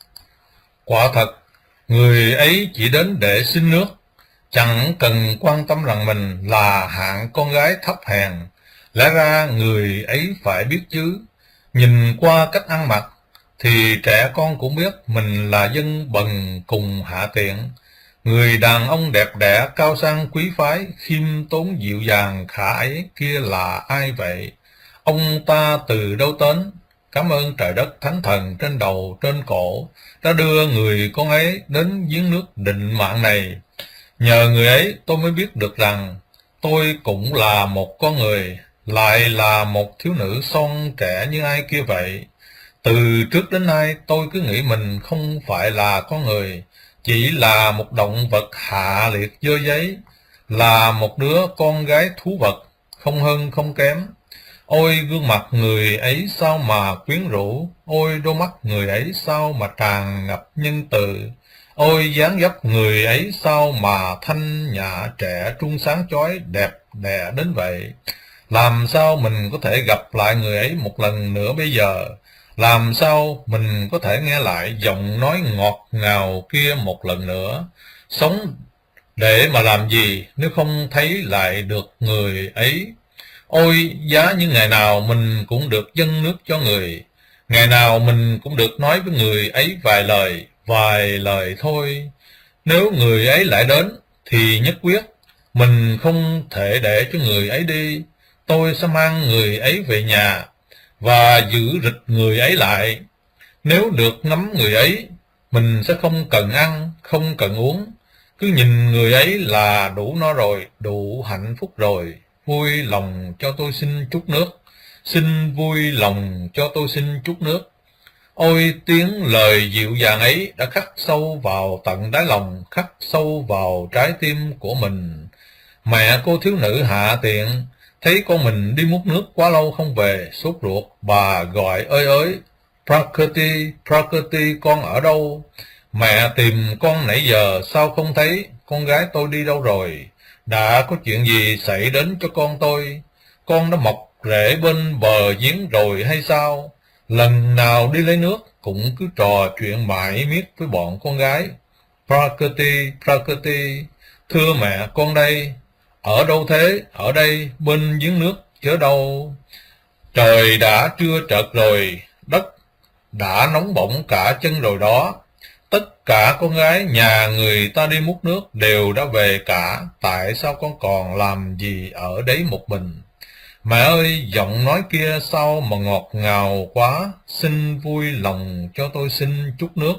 Quả thật, người ấy chỉ đến để xin nước, chẳng cần quan tâm rằng mình là hạng con gái thấp hèn. Lẽ ra người ấy phải biết chứ. Nhìn qua cách ăn mặc thì trẻ con cũng biết mình là dân bần cùng hạ tiện. Người đàn ông đẹp đẽ cao sang quý phái, khiêm tốn dịu dàng khả ái kia là ai vậy? Ông ta từ đâu đến? Cảm ơn trời đất thánh thần trên đầu trên cổ đã đưa người con ấy đến giếng nước định mạng này. Nhờ người ấy tôi mới biết được rằng tôi cũng là một con người, lại là một thiếu nữ son trẻ như ai kia vậy. Từ trước đến nay tôi cứ nghĩ mình không phải là con người, chỉ là một động vật hạ liệt dơ giấy, là một đứa con gái thú vật, không hơn không kém. Ôi gương mặt người ấy sao mà quyến rũ, ôi đôi mắt người ấy sao mà tràn ngập nhân từ, ôi dáng dấp người ấy sao mà thanh nhã trẻ trung sáng chói đẹp đẽ đến vậy. Làm sao mình có thể gặp lại người ấy một lần nữa bây giờ? Làm sao mình có thể nghe lại giọng nói ngọt ngào kia một lần nữa? Sống để mà làm gì nếu không thấy lại được người ấy? Ôi giá như ngày nào mình cũng được dâng nước cho người, ngày nào mình cũng được nói với người ấy vài lời, vài lời thôi. Nếu người ấy lại đến thì nhất quyết mình không thể để cho người ấy đi. Tôi sẽ mang người ấy về nhà và giữ rịch người ấy lại. Nếu được ngắm người ấy, mình sẽ không cần ăn, không cần uống, cứ nhìn người ấy là đủ no rồi, đủ hạnh phúc rồi. Vui lòng cho tôi xin chút nước, xin vui lòng cho tôi xin chút nước. Ôi tiếng lời dịu dàng ấy đã khắc sâu vào tận đáy lòng, khắc sâu vào trái tim của mình. Mẹ cô thiếu nữ hạ tiện thấy con mình đi múc nước quá lâu không về, sốt ruột, bà gọi ơi ới, Prakriti, Prakriti con ở đâu? Mẹ tìm con nãy giờ sao không thấy, con gái tôi đi đâu rồi? Đã có chuyện gì xảy đến cho con tôi? Con đã mọc rễ bên bờ giếng rồi hay sao? Lần nào đi lấy nước cũng cứ trò chuyện mãi miết với bọn con gái. Prakriti, Prakriti, thưa mẹ con đây. Ở đâu thế? Ở đây, bên giếng nước, chớ đâu. Trời đã trưa trợt rồi, đất đã nóng bỏng cả chân rồi đó. Tất cả con gái nhà người ta đi múc nước đều đã về cả, tại sao con còn làm gì ở đấy một mình? Mẹ ơi, giọng nói kia sao mà ngọt ngào quá, xin vui lòng cho tôi xin chút nước.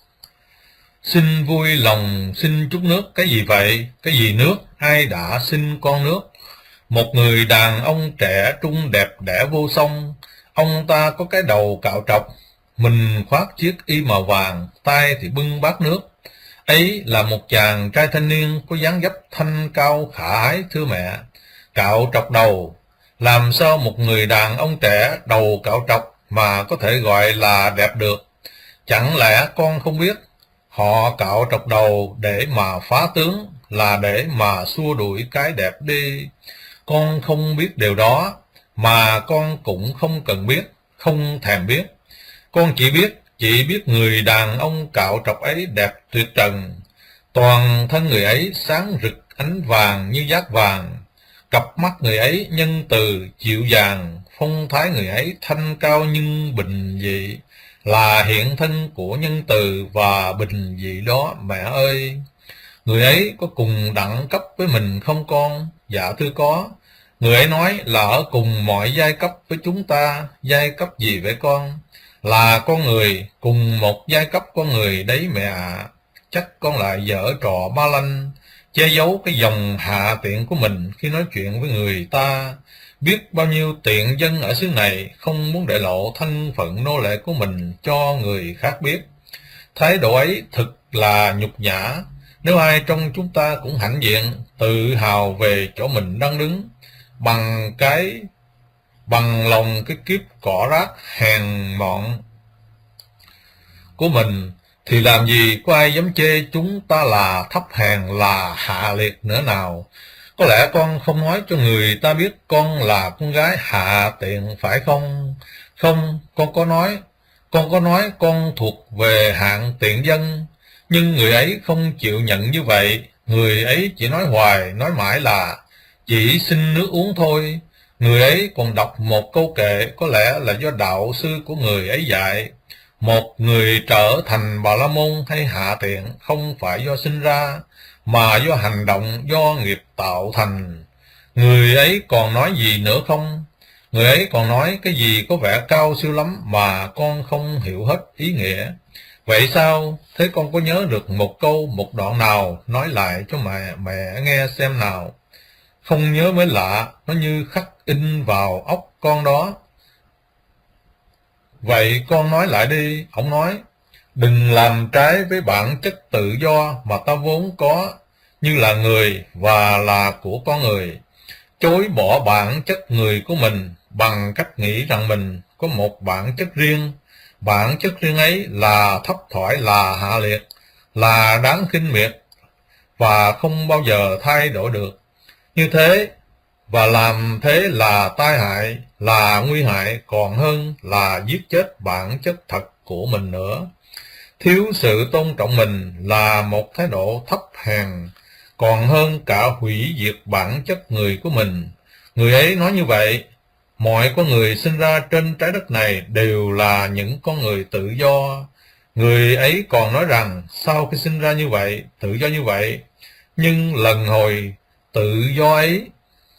Xin vui lòng xin chút nước, cái gì vậy? Cái gì nước? Ai đã xin con nước? Một người đàn ông trẻ trung đẹp đẽ vô song, ông ta có cái đầu cạo trọc, mình khoác chiếc y màu vàng, tay thì bưng bát nước. Ấy là một chàng trai thanh niên có dáng dấp thanh cao khả ái, thưa mẹ. Cạo trọc đầu, làm sao một người đàn ông trẻ đầu cạo trọc mà có thể gọi là đẹp được? Chẳng lẽ con không biết, họ cạo trọc đầu để mà phá tướng, là để mà xua đuổi cái đẹp đi. Con không biết điều đó, mà con cũng không cần biết, không thèm biết. Con chỉ biết chỉ biết người đàn ông cạo trọc ấy đẹp tuyệt trần. Toàn thân người ấy sáng rực ánh vàng như dát vàng, cặp mắt người ấy nhân từ dịu dàng, phong thái người ấy thanh cao nhưng bình dị, là hiện thân của nhân từ và bình dị đó mẹ ơi. Người ấy có cùng đẳng cấp với mình không con? Dạ thưa có. Người ấy nói là ở cùng mọi giai cấp với chúng ta. Giai cấp gì vậy con? Là con người, cùng một giai cấp con người đấy mẹ ạ. À. Chắc con lại dở trò ba lanh, che giấu cái dòng hạ tiện của mình khi nói chuyện với người ta. Biết bao nhiêu tiện dân ở xứ này không muốn để lộ thân phận nô lệ của mình cho người khác biết. Thái độ ấy thực là nhục nhã. Nếu ai trong chúng ta cũng hãnh diện, tự hào về chỗ mình đang đứng, bằng cái bằng lòng cái kiếp cỏ rác hèn mọn của mình, thì làm gì có ai dám chê chúng ta là thấp hèn, là hạ liệt nữa nào. Có lẽ con không nói cho người ta biết con là con gái hạ tiện phải không? Không, con có nói, con có nói con thuộc về hạng tiện dân, nhưng người ấy không chịu nhận như vậy. Người ấy chỉ nói hoài, nói mãi là chỉ xin nước uống thôi. Người ấy còn đọc một câu kệ, có lẽ là do đạo sư của người ấy dạy. Một người trở thành Bà La Môn hay hạ tiện không phải do sinh ra, mà do hành động, do nghiệp tạo thành. Người ấy còn nói gì nữa không? Người ấy còn nói cái gì có vẻ cao siêu lắm mà con không hiểu hết ý nghĩa. Vậy sao? Thế con có nhớ được một câu, một đoạn nào? Nói lại cho mẹ, mẹ nghe xem nào. Không nhớ mới lạ, nó như khắc in vào óc con đó. Vậy con nói lại đi. Ông nói, đừng làm trái với bản chất tự do mà ta vốn có, như là người và là của con người. Chối bỏ bản chất người của mình bằng cách nghĩ rằng mình có một bản chất riêng. Bản chất riêng ấy là thấp thoải, là hạ liệt, là đáng khinh miệt và không bao giờ thay đổi được. Như thế, và làm thế là tai hại, là nguy hại, còn hơn là giết chết bản chất thật của mình nữa. Thiếu sự tôn trọng mình là một thái độ thấp hèn, còn hơn cả hủy diệt bản chất người của mình. Người ấy nói như vậy, mọi con người sinh ra trên trái đất này đều là những con người tự do. Người ấy còn nói rằng sau khi sinh ra như vậy, tự do như vậy, nhưng lần hồi tự do ấy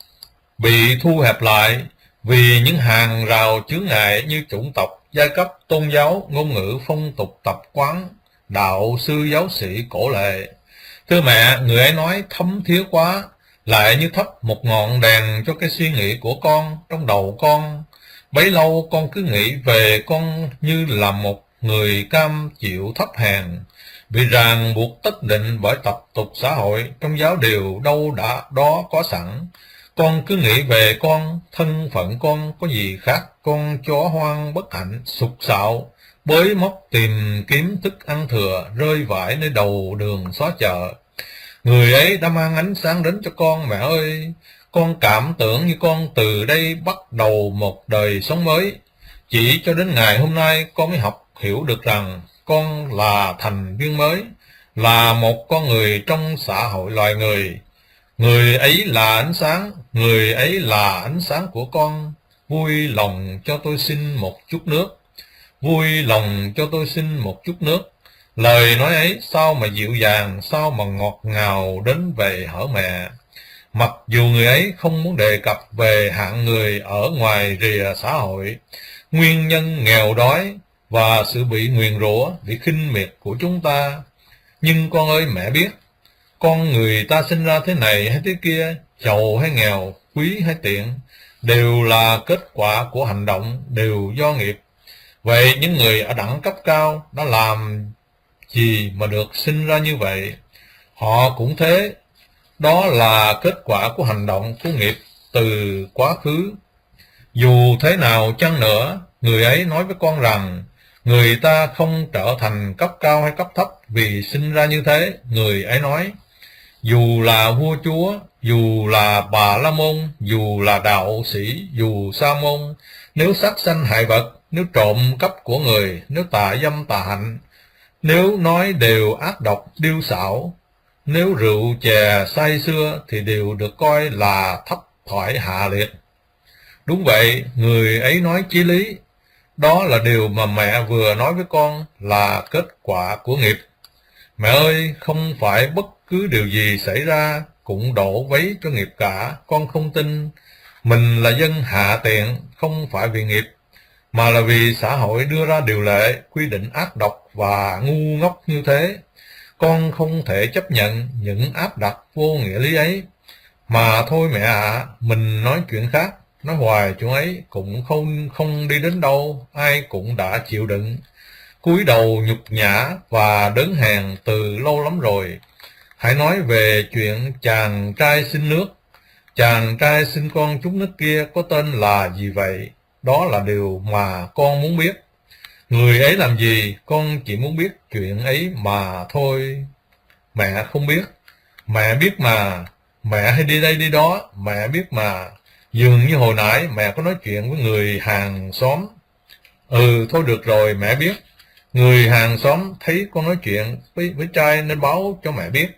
bị thu hẹp lại vì những hàng rào chướng ngại như chủng tộc, giai cấp, tôn giáo, ngôn ngữ, phong tục, tập quán, đạo sư, giáo sĩ, cổ lệ. Thưa mẹ, người ấy nói thấm thía quá, lại như thắp một ngọn đèn cho cái suy nghĩ của con, trong đầu con. Bấy lâu con cứ nghĩ về con như là một người cam chịu thấp hèn, bị ràng buộc tất định bởi tập tục xã hội, trong giáo điều đâu đã đó có sẵn. Con cứ nghĩ về con, thân phận con có gì khác con chó hoang bất hạnh, sục sạo, bới móc tìm kiếm thức ăn thừa, rơi vãi nơi đầu đường xó chợ. Người ấy đã mang ánh sáng đến cho con mẹ ơi. Con cảm tưởng như con từ đây bắt đầu một đời sống mới. Chỉ cho đến ngày hôm nay con mới học hiểu được rằng con là thành viên mới, là một con người trong xã hội loài người. Người ấy là ánh sáng, người ấy là ánh sáng của con. Vui lòng cho tôi xin một chút nước. Vui lòng cho tôi xin một chút nước. Lời nói ấy sao mà dịu dàng, sao mà ngọt ngào đến về hở mẹ. Mặc dù người ấy không muốn đề cập về hạng người ở ngoài rìa xã hội, nguyên nhân nghèo đói và sự bị nguyền rủa, bị khinh miệt của chúng ta, nhưng con ơi mẹ biết, con người ta sinh ra thế này hay thế kia, giàu hay nghèo, quý hay tiện, đều là kết quả của hành động, đều do nghiệp. Vậy những người ở đẳng cấp cao đã làm gì mà được sinh ra như vậy? Họ cũng thế, đó là kết quả của hành động của nghiệp từ quá khứ. Dù thế nào chăng nữa, người ấy nói với con rằng người ta không trở thành cấp cao hay cấp thấp vì sinh ra như thế. Người ấy nói, dù là vua chúa, dù là Bà La Môn, dù là đạo sĩ, dù sa môn, nếu sát sanh hại vật, nếu trộm cắp của người, nếu tà dâm tà hạnh, nếu nói đều ác độc điêu xảo, nếu rượu chè say sưa thì đều được coi là thấp thoại hạ liệt. Đúng vậy, người ấy nói chí lý. Đó là điều mà mẹ vừa nói với con là kết quả của nghiệp. Mẹ ơi, không phải bất cứ điều gì xảy ra cũng đổ vấy cho nghiệp cả. Con không tin. Mình là dân hạ tiện, không phải vì nghiệp, mà là vì xã hội đưa ra điều lệ, quy định ác độc và ngu ngốc như thế. Con không thể chấp nhận những áp đặt vô nghĩa lý ấy. Mà thôi mẹ ạ, à, mình nói chuyện khác. Nói hoài chuyện ấy cũng không không đi đến đâu, ai cũng đã chịu đựng, cúi đầu nhục nhã và đớn hèn từ lâu lắm rồi. Hãy nói về chuyện chàng trai xin nước. Chàng trai xin con chút nước kia có tên là gì vậy? Đó là điều mà con muốn biết. Người ấy làm gì, con chỉ muốn biết chuyện ấy mà thôi. Mẹ không biết. Mẹ biết mà. Mẹ hay đi đây đi đó, mẹ biết mà. Dường như hồi nãy mẹ có nói chuyện với người hàng xóm. Ừ, thôi được rồi, mẹ biết. Người hàng xóm thấy con nói chuyện với, với trai nên báo cho mẹ biết.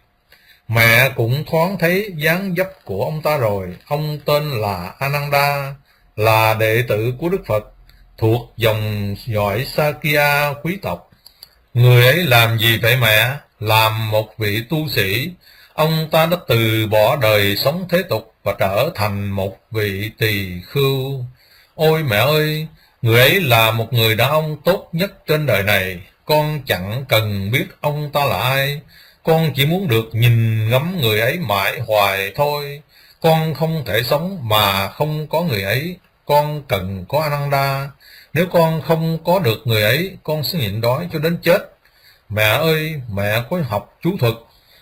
Mẹ cũng thoáng thấy dáng dấp của ông ta rồi. Ông tên là Ananda, là đệ tử của Đức Phật, thuộc dòng dõi Sakya quý tộc. Người ấy làm gì vậy mẹ? Làm một vị tu sĩ. Ông ta đã từ bỏ đời sống thế tục và trở thành một vị tỳ khưu. Ôi mẹ ơi, người ấy là một người đàn ông tốt nhất trên đời này. Con chẳng cần biết ông ta là ai. Con chỉ muốn được nhìn ngắm người ấy mãi hoài thôi. Con không thể sống mà không có người ấy. Con cần có Ananda. Nếu con không có được người ấy, con sẽ nhịn đói cho đến chết. Mẹ ơi, mẹ có học chú thuật,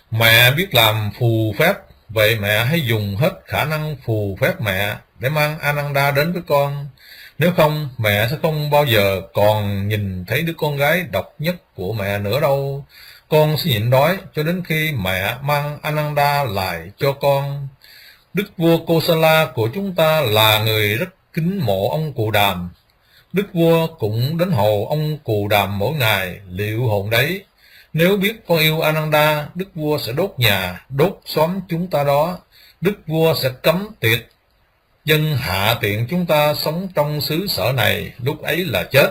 mẹ biết làm phù phép. Vậy mẹ hãy dùng hết khả năng phù phép mẹ để mang Ananda đến với con. Nếu không, mẹ sẽ không bao giờ còn nhìn thấy đứa con gái độc nhất của mẹ nữa đâu. Con sẽ nhịn đói cho đến khi mẹ mang Ananda lại cho con. Đức vua Kosala của chúng ta là người rất kính mộ ông Cụ Đàm. Đức vua cũng đến hầu ông Cụ Đàm mỗi ngày, liệu hồn đấy. Nếu biết con yêu Ananda, đức vua sẽ đốt nhà, đốt xóm chúng ta đó. Đức vua sẽ cấm tiệt dân hạ tiện chúng ta sống trong xứ sở này, lúc ấy là chết.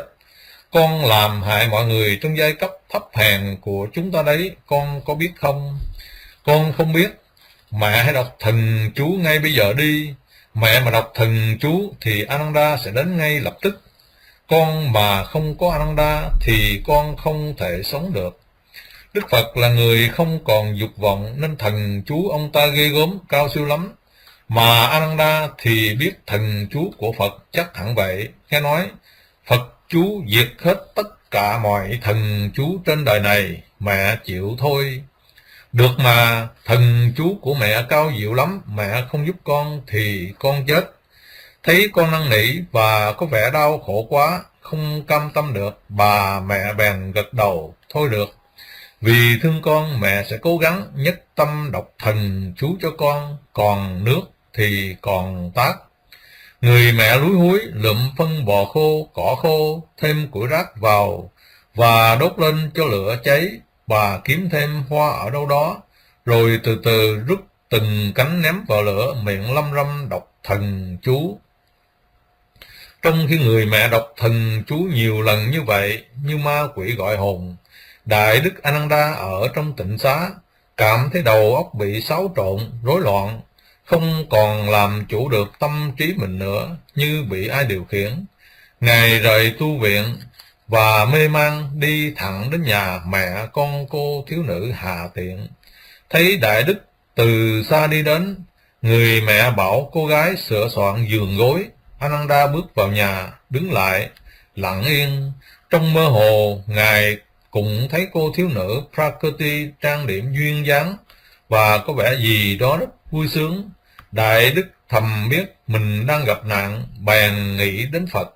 Con làm hại mọi người trong giai cấp thấp hèn của chúng ta đấy, con có biết không? Con không biết. Mẹ hãy đọc thần chú ngay bây giờ đi. Mẹ mà đọc thần chú thì Ananda sẽ đến ngay lập tức. Con mà không có Ananda thì con không thể sống được. Đức Phật là người không còn dục vọng nên thần chú ông ta ghê gớm, cao siêu lắm. Mà Ananda thì biết thần chú của Phật chắc hẳn vậy. Nghe nói, Phật chú diệt hết tất cả mọi thần chú trên đời này, mẹ chịu thôi. Được mà, thần chú của mẹ cao diệu lắm, mẹ không giúp con thì con chết. Thấy con năn nỉ và có vẻ đau khổ quá, không cam tâm được, bà mẹ bèn gật đầu, thôi được. Vì thương con, mẹ sẽ cố gắng nhất tâm đọc thần chú cho con, còn nước thì còn tát. Người mẹ lúi húi lượm phân bò khô, cỏ khô, thêm củi rác vào và đốt lên cho lửa cháy. Bà kiếm thêm hoa ở đâu đó, rồi từ từ rút từng cánh ném vào lửa, miệng lâm râm đọc thần chú. Trong khi người mẹ đọc thần chú nhiều lần như vậy, như ma quỷ gọi hồn, Đại đức Ananda ở trong tịnh xá cảm thấy đầu óc bị xáo trộn, rối loạn, không còn làm chủ được tâm trí mình nữa, như bị ai điều khiển. Ngài rời tu viện và mê man đi thẳng đến nhà mẹ con cô thiếu nữ hạ tiện. Thấy đại đức từ xa đi đến, người mẹ bảo cô gái sửa soạn giường gối. Ananda bước vào nhà, đứng lại, lặng yên. Trong mơ hồ, Ngài cũng thấy cô thiếu nữ Prakriti trang điểm duyên dáng và có vẻ gì đó rất vui sướng. Đại đức thầm biết mình đang gặp nạn, bèn nghĩ đến Phật.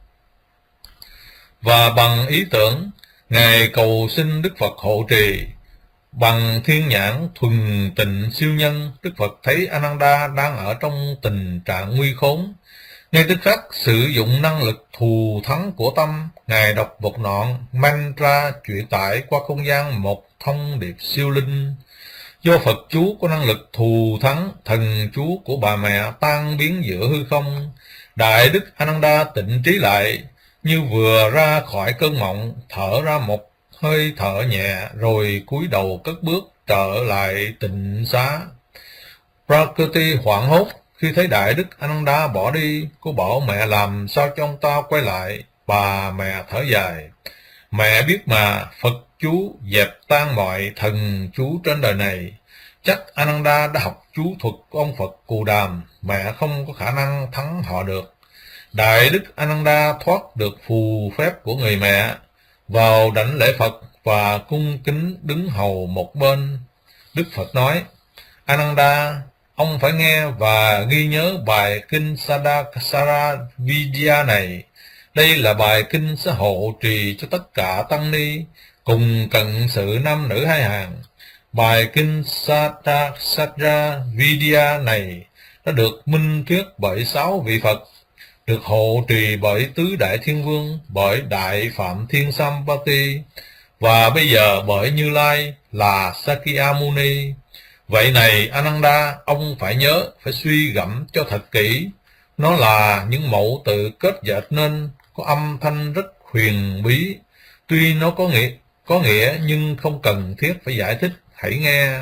Và bằng ý tưởng, Ngài cầu xin Đức Phật hộ trì. Bằng thiên nhãn thuần tịnh siêu nhân, Đức Phật thấy Ananda đang ở trong tình trạng nguy khốn. Ngay tức khắc sử dụng năng lực thù thắng của tâm, Ngài đọc một đoạn mantra chuyển tải qua không gian một thông điệp siêu linh. Do Phật chú có năng lực thù thắng, thần chú của bà mẹ tan biến giữa hư không. Đại đức Ananda tịnh trí lại, như vừa ra khỏi cơn mộng, thở ra một hơi thở nhẹ, rồi cúi đầu cất bước trở lại tịnh xá. Prakriti hoảng hốt khi thấy đại đức Ananda bỏ đi. Cô bảo mẹ làm sao cho ông ta quay lại. Bà mẹ thở dài. Mẹ biết mà, Phật chú dẹp tan mọi thần chú trên đời này. Chắc Ananda đã học chú thuật của ông Phật Cù Đàm, mẹ không có khả năng thắng họ được. Đại đức Ananda thoát được phù phép của người mẹ, vào đảnh lễ Phật và cung kính đứng hầu một bên. Đức Phật nói, Ananda, ông phải nghe và ghi nhớ bài kinh Sadakasara Vidya này. Đây là bài kinh sẽ hộ trì cho tất cả tăng ni, cùng cận sự nam nữ hai hàng. Bài kinh Sadakasara Vidya này đã được minh thuyết bởi sáu vị Phật, được hộ trì bởi tứ đại thiên vương, bởi đại phạm thiên Sampati, và bây giờ bởi Như Lai là Sakyamuni. Vậy này Ananda, ông phải nhớ, phải suy gẫm cho thật kỹ. Nó là những mẫu tự kết dệt nên, có âm thanh rất huyền bí. Tuy nó có nghĩa, có nghĩa nhưng không cần thiết phải giải thích, hãy nghe.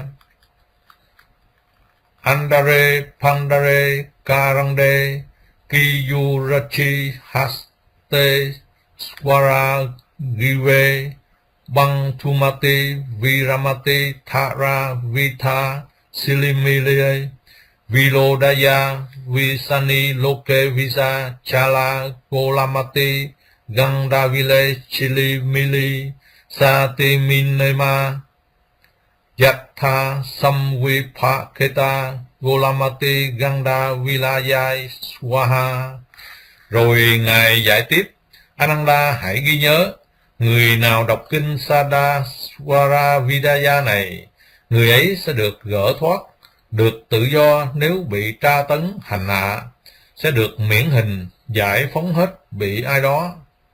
Andare Pandare Karande Kiyurachi Haste Swara Give Bang Thumati Viramati Thara Vita Silimile Vilodaya Visani Loke Visa Chala Golamati Gandavile Chilimili Satiminema Yatha Samvipaketa Golamati Ganda Vilayai Swaha. Rồi Ngài giải tiếp, Ananda hãy ghi nhớ, người nào đọc kinh Sadaswara Vidya này, người ấy sẽ được gỡ thoát, được tự do nếu bị tra tấn hành hạ, sẽ được miễn hình, giải phóng hết bị ai đó.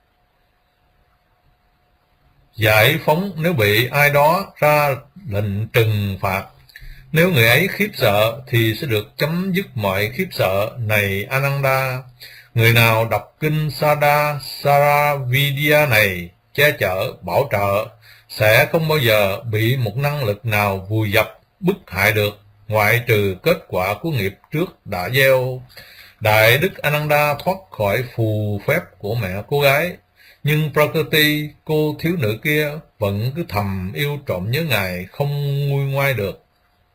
Giải phóng nếu bị ai đó ra lệnh trừng phạt. Nếu người ấy khiếp sợ thì sẽ được chấm dứt mọi khiếp sợ. Này Ananda, người nào đọc kinh Sada Saravidya này che chở, bảo trợ, sẽ không bao giờ bị một năng lực nào vùi dập, bức hại được, ngoại trừ kết quả của nghiệp trước đã gieo. Đại đức Ananda thoát khỏi phù phép của mẹ cô gái, nhưng Prakriti, cô thiếu nữ kia, vẫn cứ thầm yêu trộm nhớ Ngài, không nguôi ngoai được.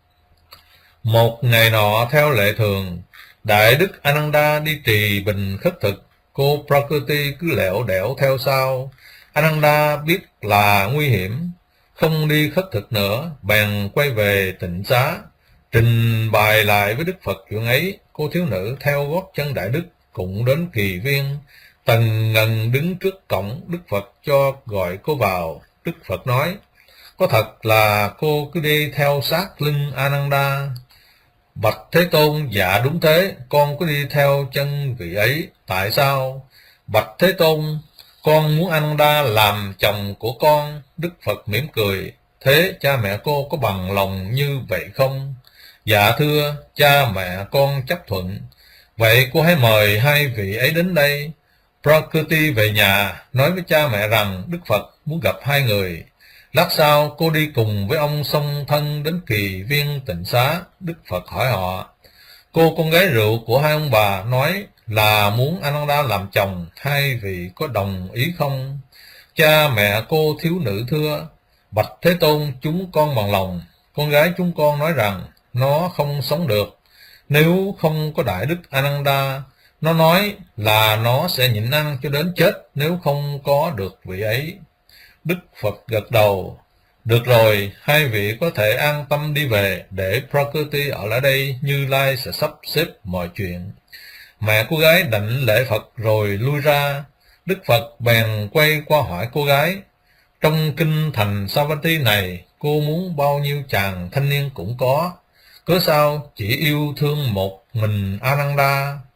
Một ngày nọ theo lệ thường, đại đức Ananda đi trì bình khất thực, cô Prakriti cứ lẻo đẻo theo sau. Ananda biết là nguy hiểm, không đi khất thực nữa, bèn quay về tịnh xá, trình bày lại với Đức Phật chuyện ấy. Cô thiếu nữ theo gót chân đại đức cũng đến kỳ viên, tần ngần đứng trước cổng. Đức Phật cho gọi cô vào. Đức Phật nói, có thật là cô cứ đi theo sát lưng Ananda. Bạch Thế Tôn, dạ đúng thế, con cứ đi theo chân vị ấy. Tại sao? Bạch Thế Tôn, con muốn Ananda làm chồng của con. Đức Phật mỉm cười, thế cha mẹ cô có bằng lòng như vậy không? Dạ thưa, cha mẹ con chấp thuận. Vậy cô hãy mời hai vị ấy đến đây. Prakriti về nhà, nói với cha mẹ rằng Đức Phật muốn gặp hai người. Lát sau cô đi cùng với ông song thân đến kỳ viên tịnh xá. Đức Phật hỏi họ, cô con gái rượu của hai ông bà nói là muốn Ananda làm chồng, hai vị có đồng ý không? Cha mẹ cô thiếu nữ thưa, bạch Thế Tôn, chúng con bằng lòng. Con gái chúng con nói rằng nó không sống được nếu không có đại đức Ananda. Nó nói là nó sẽ nhịn ăn cho đến chết nếu không có được vị ấy. Đức Phật gật đầu, được rồi, hai vị có thể an tâm đi về, để Prakriti ở lại đây, Như Lai sẽ sắp xếp mọi chuyện. Mẹ cô gái đảnh lễ Phật rồi lui ra. Đức Phật bèn quay qua hỏi cô gái, trong kinh thành Savatthi này, cô muốn bao nhiêu chàng thanh niên cũng có, cớ sao chỉ yêu thương một mình Ananda?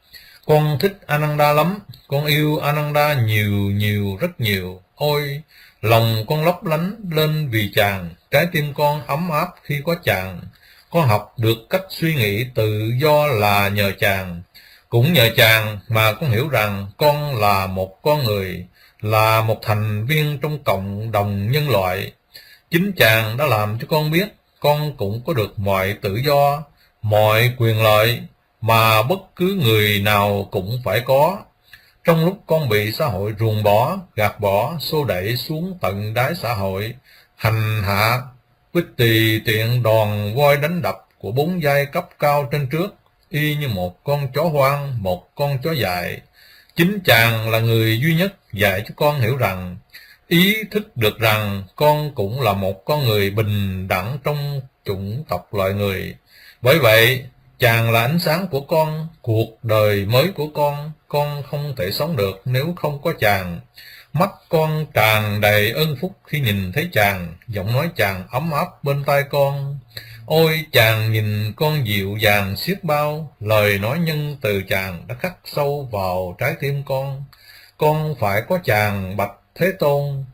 Con thích Ananda lắm, con yêu Ananda nhiều nhiều rất nhiều. Ôi, lòng con lấp lánh lên vì chàng, trái tim con ấm áp khi có chàng. Con học được cách suy nghĩ tự do là nhờ chàng. Cũng nhờ chàng mà con hiểu rằng con là một con người, là một thành viên trong cộng đồng nhân loại. Chính chàng đã làm cho con biết con cũng có được mọi tự do, mọi quyền lợi mà bất cứ người nào cũng phải có. Trong lúc con bị xã hội ruồng bỏ, gạt bỏ, xô đẩy xuống tận đáy xã hội, hành hạ, quyết tùy tiện đòn voi đánh đập của bốn giai cấp cao trên trước, y như một con chó hoang, một con chó dại. Chính chàng là người duy nhất dạy cho con hiểu rằng, ý thức được rằng con cũng là một con người bình đẳng trong chủng tộc loài người. Bởi vậy, chàng là ánh sáng của con, cuộc đời mới của con, con không thể sống được nếu không có chàng. Mắt con tràn đầy ơn phúc khi nhìn thấy chàng, giọng nói chàng ấm áp bên tai con. Ôi, chàng nhìn con dịu dàng xiết bao, lời nói nhân từ chàng đã khắc sâu vào trái tim con. Con phải có chàng bạch Thế Tôn.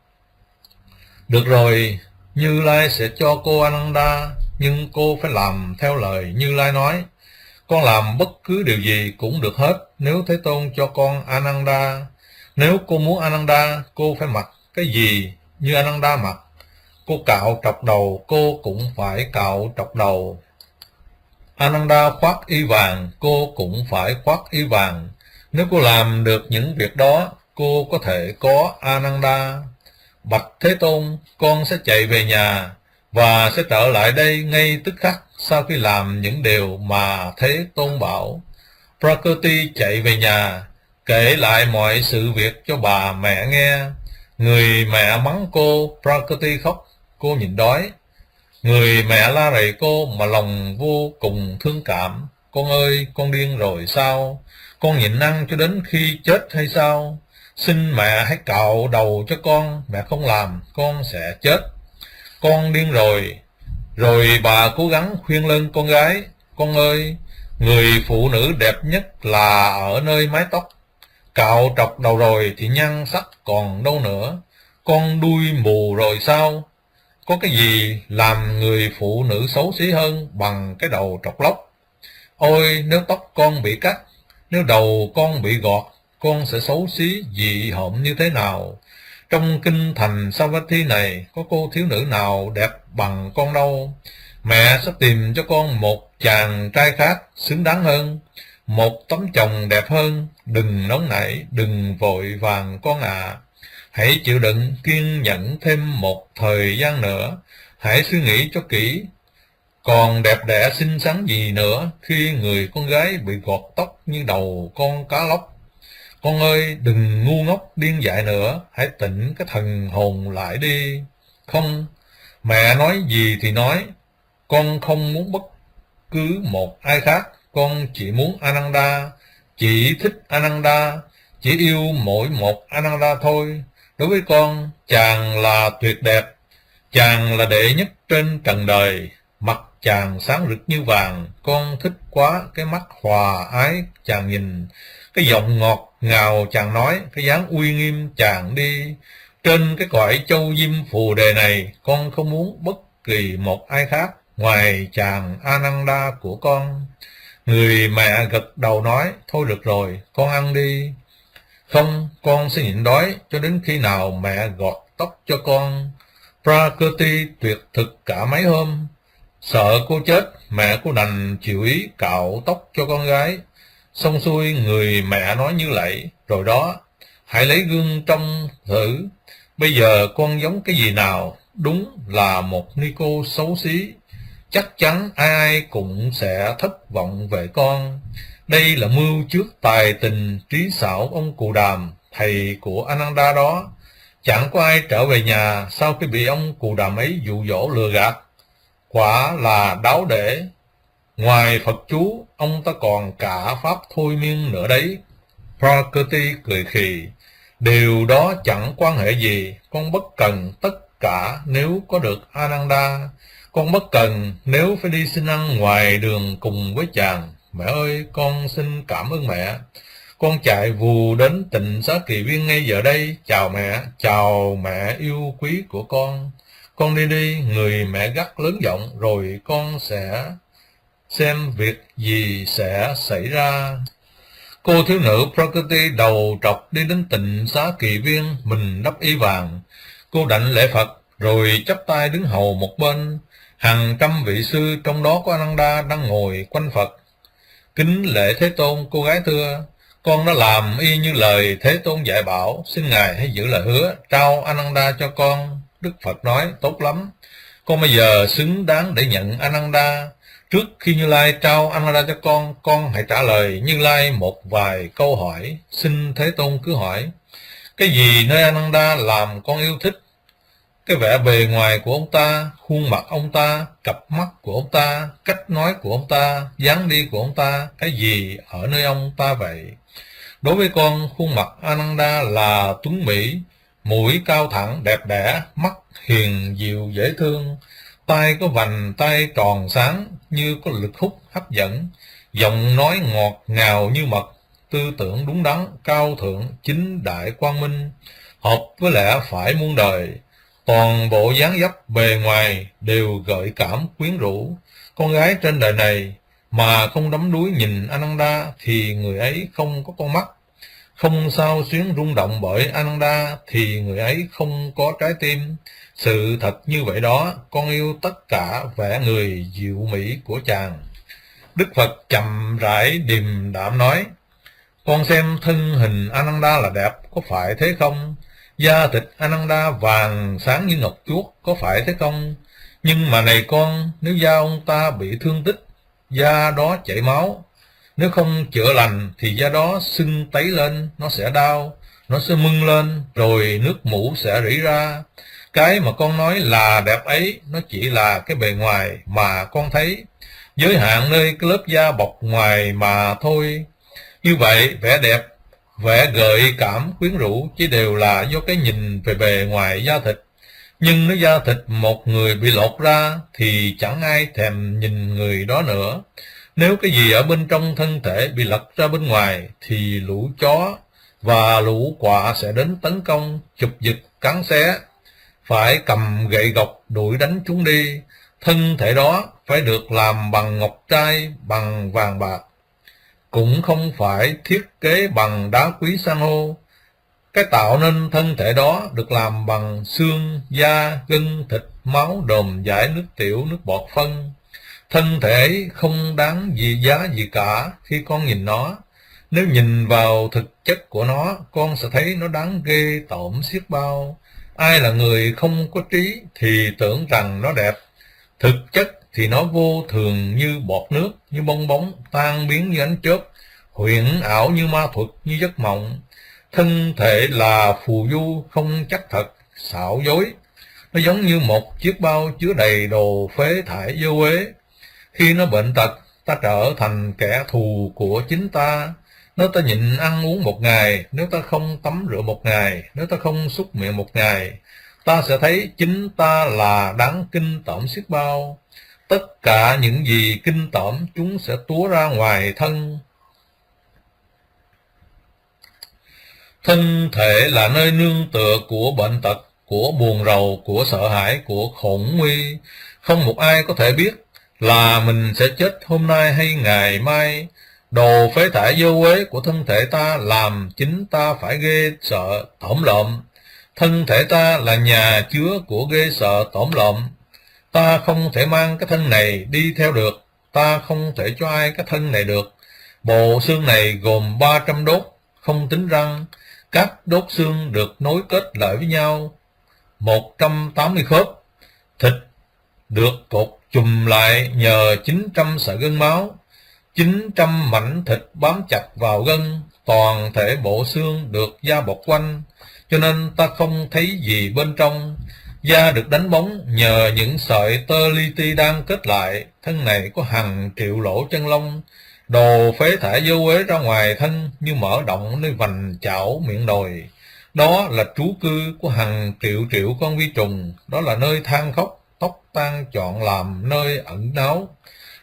Được rồi, Như Lai sẽ cho cô Ananda, nhưng cô phải làm theo lời Như Lai nói. Con làm bất cứ điều gì cũng được hết nếu Thế Tôn cho con Ananda. Nếu cô muốn Ananda, cô phải mặc cái gì như Ananda mặc. Cô cạo trọc đầu, cô cũng phải cạo trọc đầu. Ananda khoác y vàng, cô cũng phải khoác y vàng. Nếu cô làm được những việc đó, cô có thể có Ananda. Bạch Thế Tôn, con sẽ chạy về nhà và sẽ trở lại đây ngay tức khắc sau khi làm những điều mà Thế Tôn bảo. Prakriti chạy về nhà, kể lại mọi sự việc cho bà mẹ nghe. Người mẹ mắng cô, Prakriti khóc, cô nhịn đói. Người mẹ la rầy cô mà lòng vô cùng thương cảm. Con ơi, con điên rồi sao? Con nhịn ăn cho đến khi chết hay sao? Xin mẹ hãy cạo đầu cho con, mẹ không làm, con sẽ chết. Con điên rồi. Rồi bà cố gắng khuyên lơn con gái. Con ơi, người phụ nữ đẹp nhất là ở nơi mái tóc. Cạo trọc đầu rồi thì nhan sắc còn đâu nữa. Con đuôi mù rồi sao? Có cái gì làm người phụ nữ xấu xí hơn bằng cái đầu trọc lóc? Ôi, nếu tóc con bị cắt, nếu đầu con bị gọt, con sẽ xấu xí dị hợm như thế nào? Trong kinh thành Savatthi này, có cô thiếu nữ nào đẹp bằng con đâu. Mẹ sẽ tìm cho con một chàng trai khác xứng đáng hơn, một tấm chồng đẹp hơn. Đừng nóng nảy, đừng vội vàng con ạ. À. Hãy chịu đựng, kiên nhẫn thêm một thời gian nữa. Hãy suy nghĩ cho kỹ. Còn đẹp đẽ xinh xắn gì nữa khi người con gái bị gọt tóc như đầu con cá lóc. Con ơi, đừng ngu ngốc điên dại nữa, hãy tỉnh cái thần hồn lại đi. Không, mẹ nói gì thì nói, con không muốn bất cứ một ai khác, con chỉ muốn Ananda, chỉ thích Ananda, chỉ yêu mỗi một Ananda thôi. Đối với con, chàng là tuyệt đẹp, chàng là đệ nhất trên trần đời, mặt chàng sáng rực như vàng, con thích quá cái mắt hòa ái chàng nhìn, cái giọng ngọt ngào chàng nói, cái dáng uy nghiêm chàng đi. Trên cái cõi châu diêm phù đề này, con không muốn bất kỳ một ai khác ngoài chàng Ananda của con. Người mẹ gật đầu nói, thôi được rồi, con ăn đi. Không, con sẽ nhịn đói cho đến khi nào mẹ gọt tóc cho con. Prakriti tuyệt thực cả mấy hôm. Sợ cô chết, mẹ cô đành chịu ý cạo tóc cho con gái. Xong xuôi người mẹ nói như lạy, rồi đó, hãy lấy gương trông thử. Bây giờ con giống cái gì nào? Đúng là một ni cô xấu xí. Chắc chắn ai ai cũng sẽ thất vọng về con. Đây là mưu trước tài tình trí xảo ông Cù Đàm, thầy của Ananda đó. Chẳng có ai trở về nhà sau khi bị ông Cù Đàm ấy dụ dỗ lừa gạt. Quả là đáo để. Ngoài Phật chú, ông ta còn cả pháp thôi miên nữa đấy. Prakriti cười khì. Điều đó chẳng quan hệ gì. Con bất cần tất cả nếu có được Ananda. Con bất cần nếu phải đi xin ăn ngoài đường cùng với chàng. Mẹ ơi, con xin cảm ơn mẹ. Con chạy vù đến Tịnh Xá Kỳ Viên ngay giờ đây. Chào mẹ, chào mẹ yêu quý của con. Con đi đi, người mẹ gắt lớn giọng, rồi con sẽ xem việc gì sẽ xảy ra. Cô thiếu nữ Prakriti đầu trọc đi đến Tịnh Xá Kỳ Viên, mình đắp y vàng. Cô đảnh lễ Phật, rồi chắp tay đứng hầu một bên. Hàng trăm vị sư, trong đó có Ananda đang ngồi quanh Phật. Kính lễ Thế Tôn, cô gái thưa, con đã làm y như lời Thế Tôn dạy bảo, xin Ngài hãy giữ lời hứa, trao Ananda cho con. Đức Phật nói, tốt lắm, con bây giờ xứng đáng để nhận Ananda. Trước khi Như Lai trao Ananda cho con, con hãy trả lời Như Lai một vài câu hỏi. Xin Thế Tôn cứ hỏi. Cái gì nơi Ananda làm con yêu thích? Cái vẻ bề ngoài của ông ta, khuôn mặt ông ta, cặp mắt của ông ta, cách nói của ông ta, dáng đi của ông ta, cái gì ở nơi ông ta vậy? Đối với con, khuôn mặt Ananda là tuấn mỹ, mũi cao thẳng đẹp đẽ, mắt hiền dịu dễ thương, tay có vành tay tròn sáng như có lực hút hấp dẫn, giọng nói ngọt ngào như mật, tư tưởng đúng đắn, cao thượng, chính đại quang minh, hợp với lẽ phải muôn đời. Toàn bộ dáng dấp bề ngoài đều gợi cảm quyến rũ. Con gái trên đời này mà không đắm đuối nhìn Ananda thì người ấy không có con mắt. Không sao xuyến rung động bởi Ananda thì người ấy không có trái tim. Sự thật như vậy đó, con yêu tất cả vẻ người dịu mỹ của chàng. Đức Phật chậm rãi điềm đạm nói, con xem thân hình Ananda là đẹp, có phải thế không? Da thịt Ananda vàng sáng như ngọc chuốt, có phải thế không? Nhưng mà này con, nếu da ông ta bị thương tích, da đó chảy máu, nếu không chữa lành thì da đó sưng tấy lên, nó sẽ đau, nó sẽ mưng lên, rồi nước mủ sẽ rỉ ra. Cái mà con nói là đẹp ấy, nó chỉ là cái bề ngoài mà con thấy, giới hạn nơi cái lớp da bọc ngoài mà thôi. Như vậy, vẻ đẹp, vẻ gợi cảm quyến rũ chỉ đều là do cái nhìn về bề ngoài da thịt. Nhưng nếu da thịt một người bị lột ra thì chẳng ai thèm nhìn người đó nữa. Nếu cái gì ở bên trong thân thể bị lật ra bên ngoài thì lũ chó và lũ quạ sẽ đến tấn công, chụp giật, cắn xé. Phải cầm gậy gộc đuổi đánh chúng đi. Thân thể đó phải được làm bằng ngọc trai, bằng vàng bạc, cũng không phải thiết kế bằng đá quý san hô. Cái tạo nên thân thể đó được làm bằng xương, da, gân, thịt, máu, đờm, dải, nước tiểu, nước bọt phân. Thân thể ấy không đáng gì giá gì cả khi con nhìn nó. Nếu nhìn vào thực chất của nó, con sẽ thấy nó đáng ghê tởm xiết bao. Ai là người không có trí thì tưởng rằng nó đẹp. Thực chất thì nó vô thường như bọt nước, như bong bóng, tan biến như ánh chớp, huyền ảo như ma thuật, như giấc mộng. Thân thể là phù du, không chắc thật, xạo dối. Nó giống như một chiếc bao chứa đầy đồ phế thải vô uế. Khi nó bệnh tật, ta trở thành kẻ thù của chính ta. Nếu ta nhịn ăn uống một ngày, nếu ta không tắm rửa một ngày, nếu ta không súc miệng một ngày, ta sẽ thấy chính ta là đáng kinh tởm xiết bao. Tất cả những gì kinh tởm chúng sẽ túa ra ngoài thân. Thân thể là nơi nương tựa của bệnh tật, của buồn rầu, của sợ hãi, của khủng nguy. Không một ai có thể biết là mình sẽ chết hôm nay hay ngày mai. Đồ phế thải vô uế của thân thể ta làm chính ta phải ghê sợ tởm lợm. Thân thể ta là nhà chứa của ghê sợ tởm lợm. Ta không thể mang cái thân này đi theo được, ta không thể cho ai cái thân này được. Bộ xương này gồm ba trăm đốt, không tính răng. Các đốt xương được nối kết lại với nhau, một trăm tám mươi khớp. Thịt được cột chùm lại nhờ chín trăm sợi gân máu. chín trăm mảnh thịt bám chặt vào gân. Toàn thể bộ xương được da bọc quanh, cho nên ta không thấy gì bên trong. Da được đánh bóng nhờ những sợi tơ li ti đang kết lại. Thân này có hàng triệu lỗ chân lông. Đồ phế thải vô uế ra ngoài thân như mở động nơi vành chảo miệng đồi. Đó là trú cư của hàng triệu triệu con vi trùng. Đó là nơi than khóc, tóc tan chọn làm nơi ẩn náu.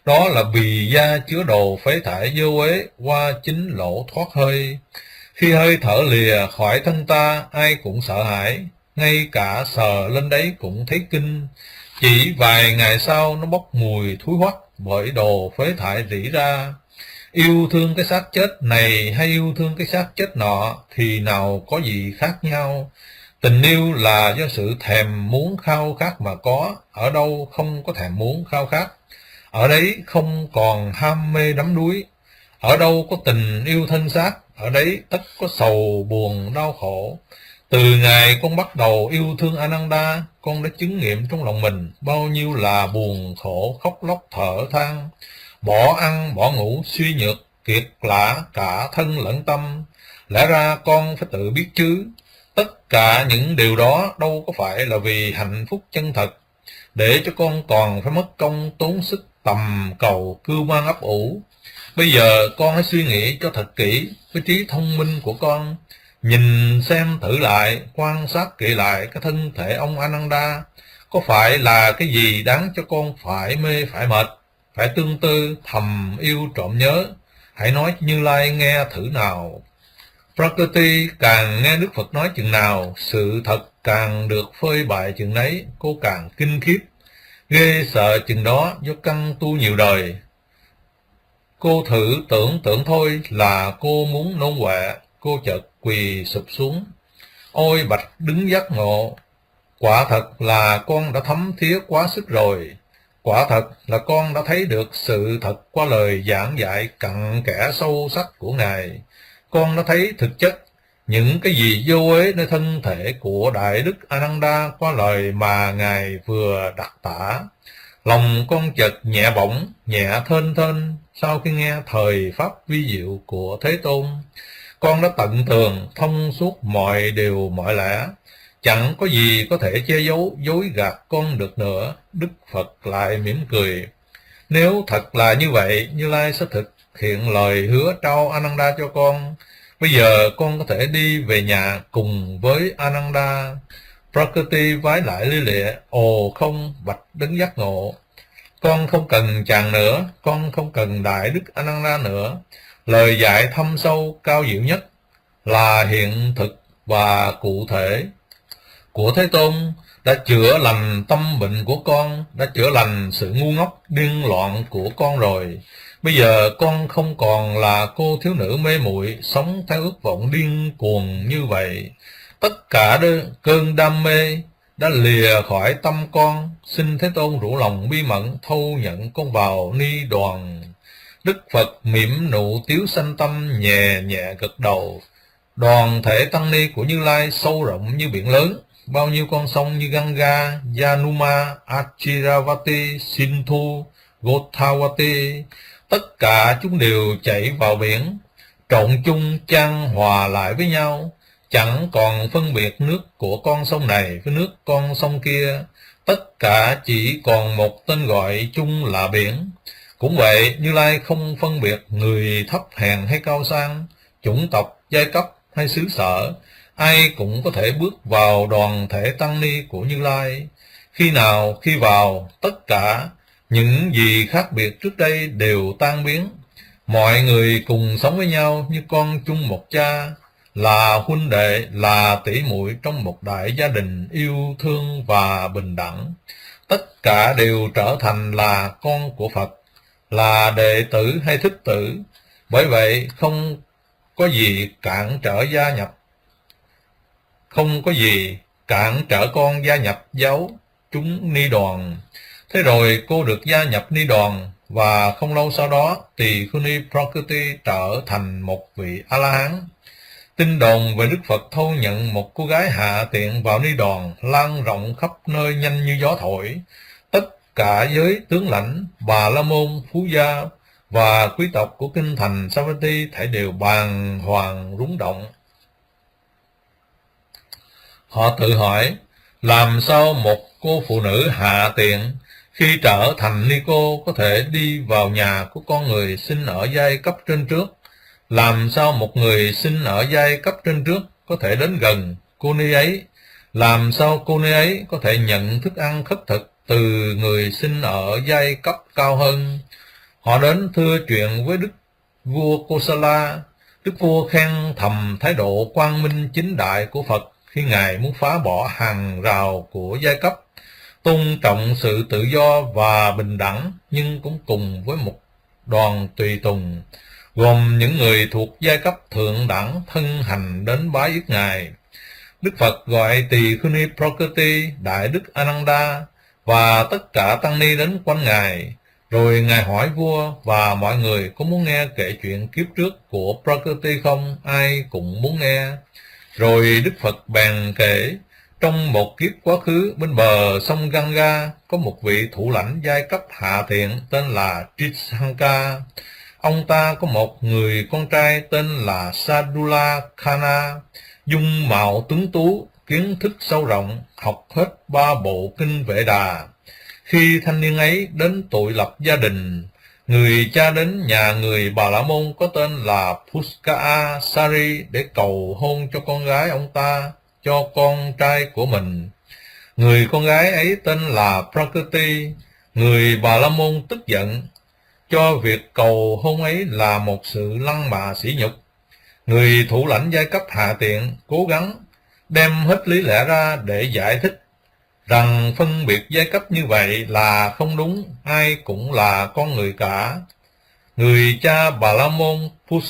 Đó là vì da chứa đồ phế thải vô uế qua chính lỗ thoát hơi. Khi hơi thở lìa khỏi thân ta, ai cũng sợ hãi, ngay cả sờ lên đấy cũng thấy kinh. Chỉ vài ngày sau nó bốc mùi thúi hoắc bởi đồ phế thải rỉ ra. Yêu thương cái xác chết này hay yêu thương cái xác chết nọ thì nào có gì khác nhau. Tình yêu là do sự thèm muốn khao khát mà có, ở đâu không có thèm muốn khao khát, ở đấy không còn ham mê đắm đuối. Ở đâu có tình yêu thân xác, ở đấy tất có sầu buồn đau khổ. Từ ngày con bắt đầu yêu thương Ananda, con đã chứng nghiệm trong lòng mình bao nhiêu là buồn khổ, khóc lóc thở than, bỏ ăn bỏ ngủ, suy nhược kiệt lạ cả thân lẫn tâm. Lẽ ra con phải tự biết chứ, tất cả những điều đó đâu có phải là vì hạnh phúc chân thật, để cho con còn phải mất công tốn sức tầm cầu cưu mang ấp ủ. Bây giờ con hãy suy nghĩ cho thật kỹ với trí thông minh của con, nhìn xem thử lại, quan sát kỹ lại cái thân thể ông Ananda, có phải là cái gì đáng cho con phải mê phải mệt, phải tương tư thầm yêu trộm nhớ. Hãy nói cho Như Lai nghe thử nào. Prakriti càng nghe Đức Phật nói chừng nào, sự thật càng được phơi bày chừng nấy, cô càng kinh khiếp, ghê sợ chừng đó do căn tu nhiều đời. Cô thử tưởng tượng thôi là cô muốn nôn ọe, cô chợt quỳ sụp xuống. Ôi bạch đứng giác ngộ, quả thật là con đã thấm thía quá sức rồi. Quả thật là con đã thấy được sự thật qua lời giảng dạy cặn kẽ sâu sắc của Ngài. Con đã thấy thực chất những cái gì vô uế nơi thân thể của Đại Đức Ananda qua lời mà Ngài vừa đặc tả. Lòng con chợt nhẹ bỗng, nhẹ thênh thênh sau khi nghe thời pháp vi diệu của Thế Tôn. Con đã tận tường, thông suốt mọi điều mọi lẽ, chẳng có gì có thể che giấu, dối gạt con được nữa. Đức Phật lại mỉm cười. Nếu thật là như vậy, Như Lai sẽ thực hiện lời hứa trao Ananda cho con. Bây giờ con có thể đi về nhà cùng với Ananda. Prakriti vái lại lia lịa. Ồ không, bạch đấng giác ngộ, con không cần chàng nữa, con không cần Đại Đức Ananda nữa. Lời dạy thâm sâu cao diệu nhất là hiện thực và cụ thể của Thế Tôn đã chữa lành tâm bệnh của con, đã chữa lành sự ngu ngốc điên loạn của con rồi. Bây giờ con không còn là cô thiếu nữ mê muội sống theo ước vọng điên cuồng như vậy. Tất cả đơ, cơn đam mê đã lìa khỏi tâm con. Xin Thế Tôn rủ lòng bi mẫn thâu nhận con vào ni đoàn. Đức Phật mỉm nụ tiếu sanh tâm, nhẹ nhẹ gật đầu. Đoàn thể tăng ni của Như Lai sâu rộng như biển lớn, bao nhiêu con sông như Ganga, Yanuma, Achiravati, Sindhu, Gotawati, tất cả chúng đều chảy vào biển, trộn chung chan hòa lại với nhau, chẳng còn phân biệt nước của con sông này với nước con sông kia, tất cả chỉ còn một tên gọi chung là biển. Cũng vậy, Như Lai không phân biệt người thấp hèn hay cao sang, chủng tộc, giai cấp hay xứ sở, ai cũng có thể bước vào đoàn thể tăng ni của Như Lai. Khi nào khi vào, tất cả những gì khác biệt trước đây đều tan biến. Mọi người cùng sống với nhau như con chung một cha, là huynh đệ, là tỷ muội trong một đại gia đình yêu thương và bình đẳng. Tất cả đều trở thành là con của Phật, là đệ tử hay thích tử. Bởi vậy không có gì cản trở gia nhập, không có gì cản trở con gia nhập giáo chúng ni đoàn. Thế rồi cô được gia nhập ni đoàn, và không lâu sau đó Tỳ Khưu Ni Prakriti trở thành một vị A-la-hán. Tin đồn về Đức Phật thâu nhận một cô gái hạ tiện vào ni đoàn lan rộng khắp nơi nhanh như gió thổi. Tất cả giới tướng lãnh, bà la môn, phú gia và quý tộc của kinh thành Savatthi thảy đều bàng hoàng rúng động. Họ tự hỏi, làm sao một cô phụ nữ hạ tiện khi trở thành ni cô có thể đi vào nhà của con người sinh ở giai cấp trên trước? Làm sao một người sinh ở giai cấp trên trước có thể đến gần cô ni ấy? Làm sao cô ni ấy có thể nhận thức ăn khất thực từ người sinh ở giai cấp cao hơn? Họ đến thưa chuyện với đức vua Kosala. Đức vua khen thầm thái độ quang minh chính đại của Phật khi Ngài muốn phá bỏ hàng rào của giai cấp, tôn trọng sự tự do và bình đẳng, nhưng cũng cùng với một đoàn tùy tùng, gồm những người thuộc giai cấp thượng đẳng thân hành đến bái yết Ngài. Đức Phật gọi Tỳ Khưu Ni Prakriti, Đại Đức Ananda và tất cả tăng ni đến quanh Ngài. Rồi Ngài hỏi vua và mọi người có muốn nghe kể chuyện kiếp trước của Prakriti không? Ai cũng muốn nghe. Rồi Đức Phật bèn kể, trong một kiếp quá khứ bên bờ sông Ganga có một vị thủ lãnh giai cấp hạ thiện tên là Trisanka. Ông ta có một người con trai tên là Sadula Khana, dung mạo tuấn tú, kiến thức sâu rộng, học hết ba bộ kinh Vệ Đà. Khi thanh niên ấy đến tuổi lập gia đình, người cha đến nhà người Bà La Môn có tên là Puska Sari để cầu hôn cho con gái ông ta, cho con trai của mình. Người con gái ấy tên là Prakriti. Người Bà La Môn tức giận, cho việc cầu hôn ấy là một sự lăng mạ sỉ nhục. Người thủ lãnh giai cấp hạ tiện cố gắng đem hết lý lẽ ra để giải thích rằng phân biệt giai cấp như vậy là không đúng, ai cũng là con người cả. Người cha Bà La Môn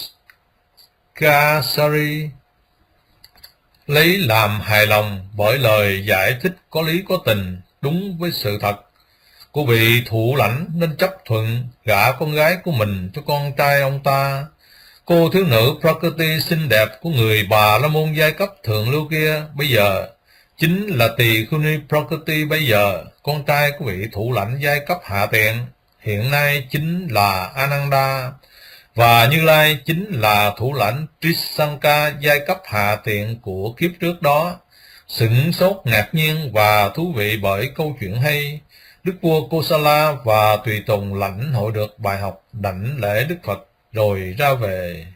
Puskasari lấy làm hài lòng bởi lời giải thích có lý có tình, đúng với sự thật của vị thủ lãnh, nên chấp thuận gả con gái của mình cho con trai ông ta. Cô thiếu nữ Prakriti xinh đẹp của người Bà La Môn giai cấp thượng lưu kia bây giờ chính là Tỳ Khưu Ni Prakriti bây giờ, con trai của vị thủ lãnh giai cấp hạ tiện, hiện nay chính là Ananda, và Như Lai chính là thủ lãnh Trisanka giai cấp hạ tiện của kiếp trước đó. Sửng sốt ngạc nhiên và thú vị bởi câu chuyện hay, Đức vua Kosala và tùy tùng lãnh hội được bài học, đảnh lễ Đức Phật rồi ra về.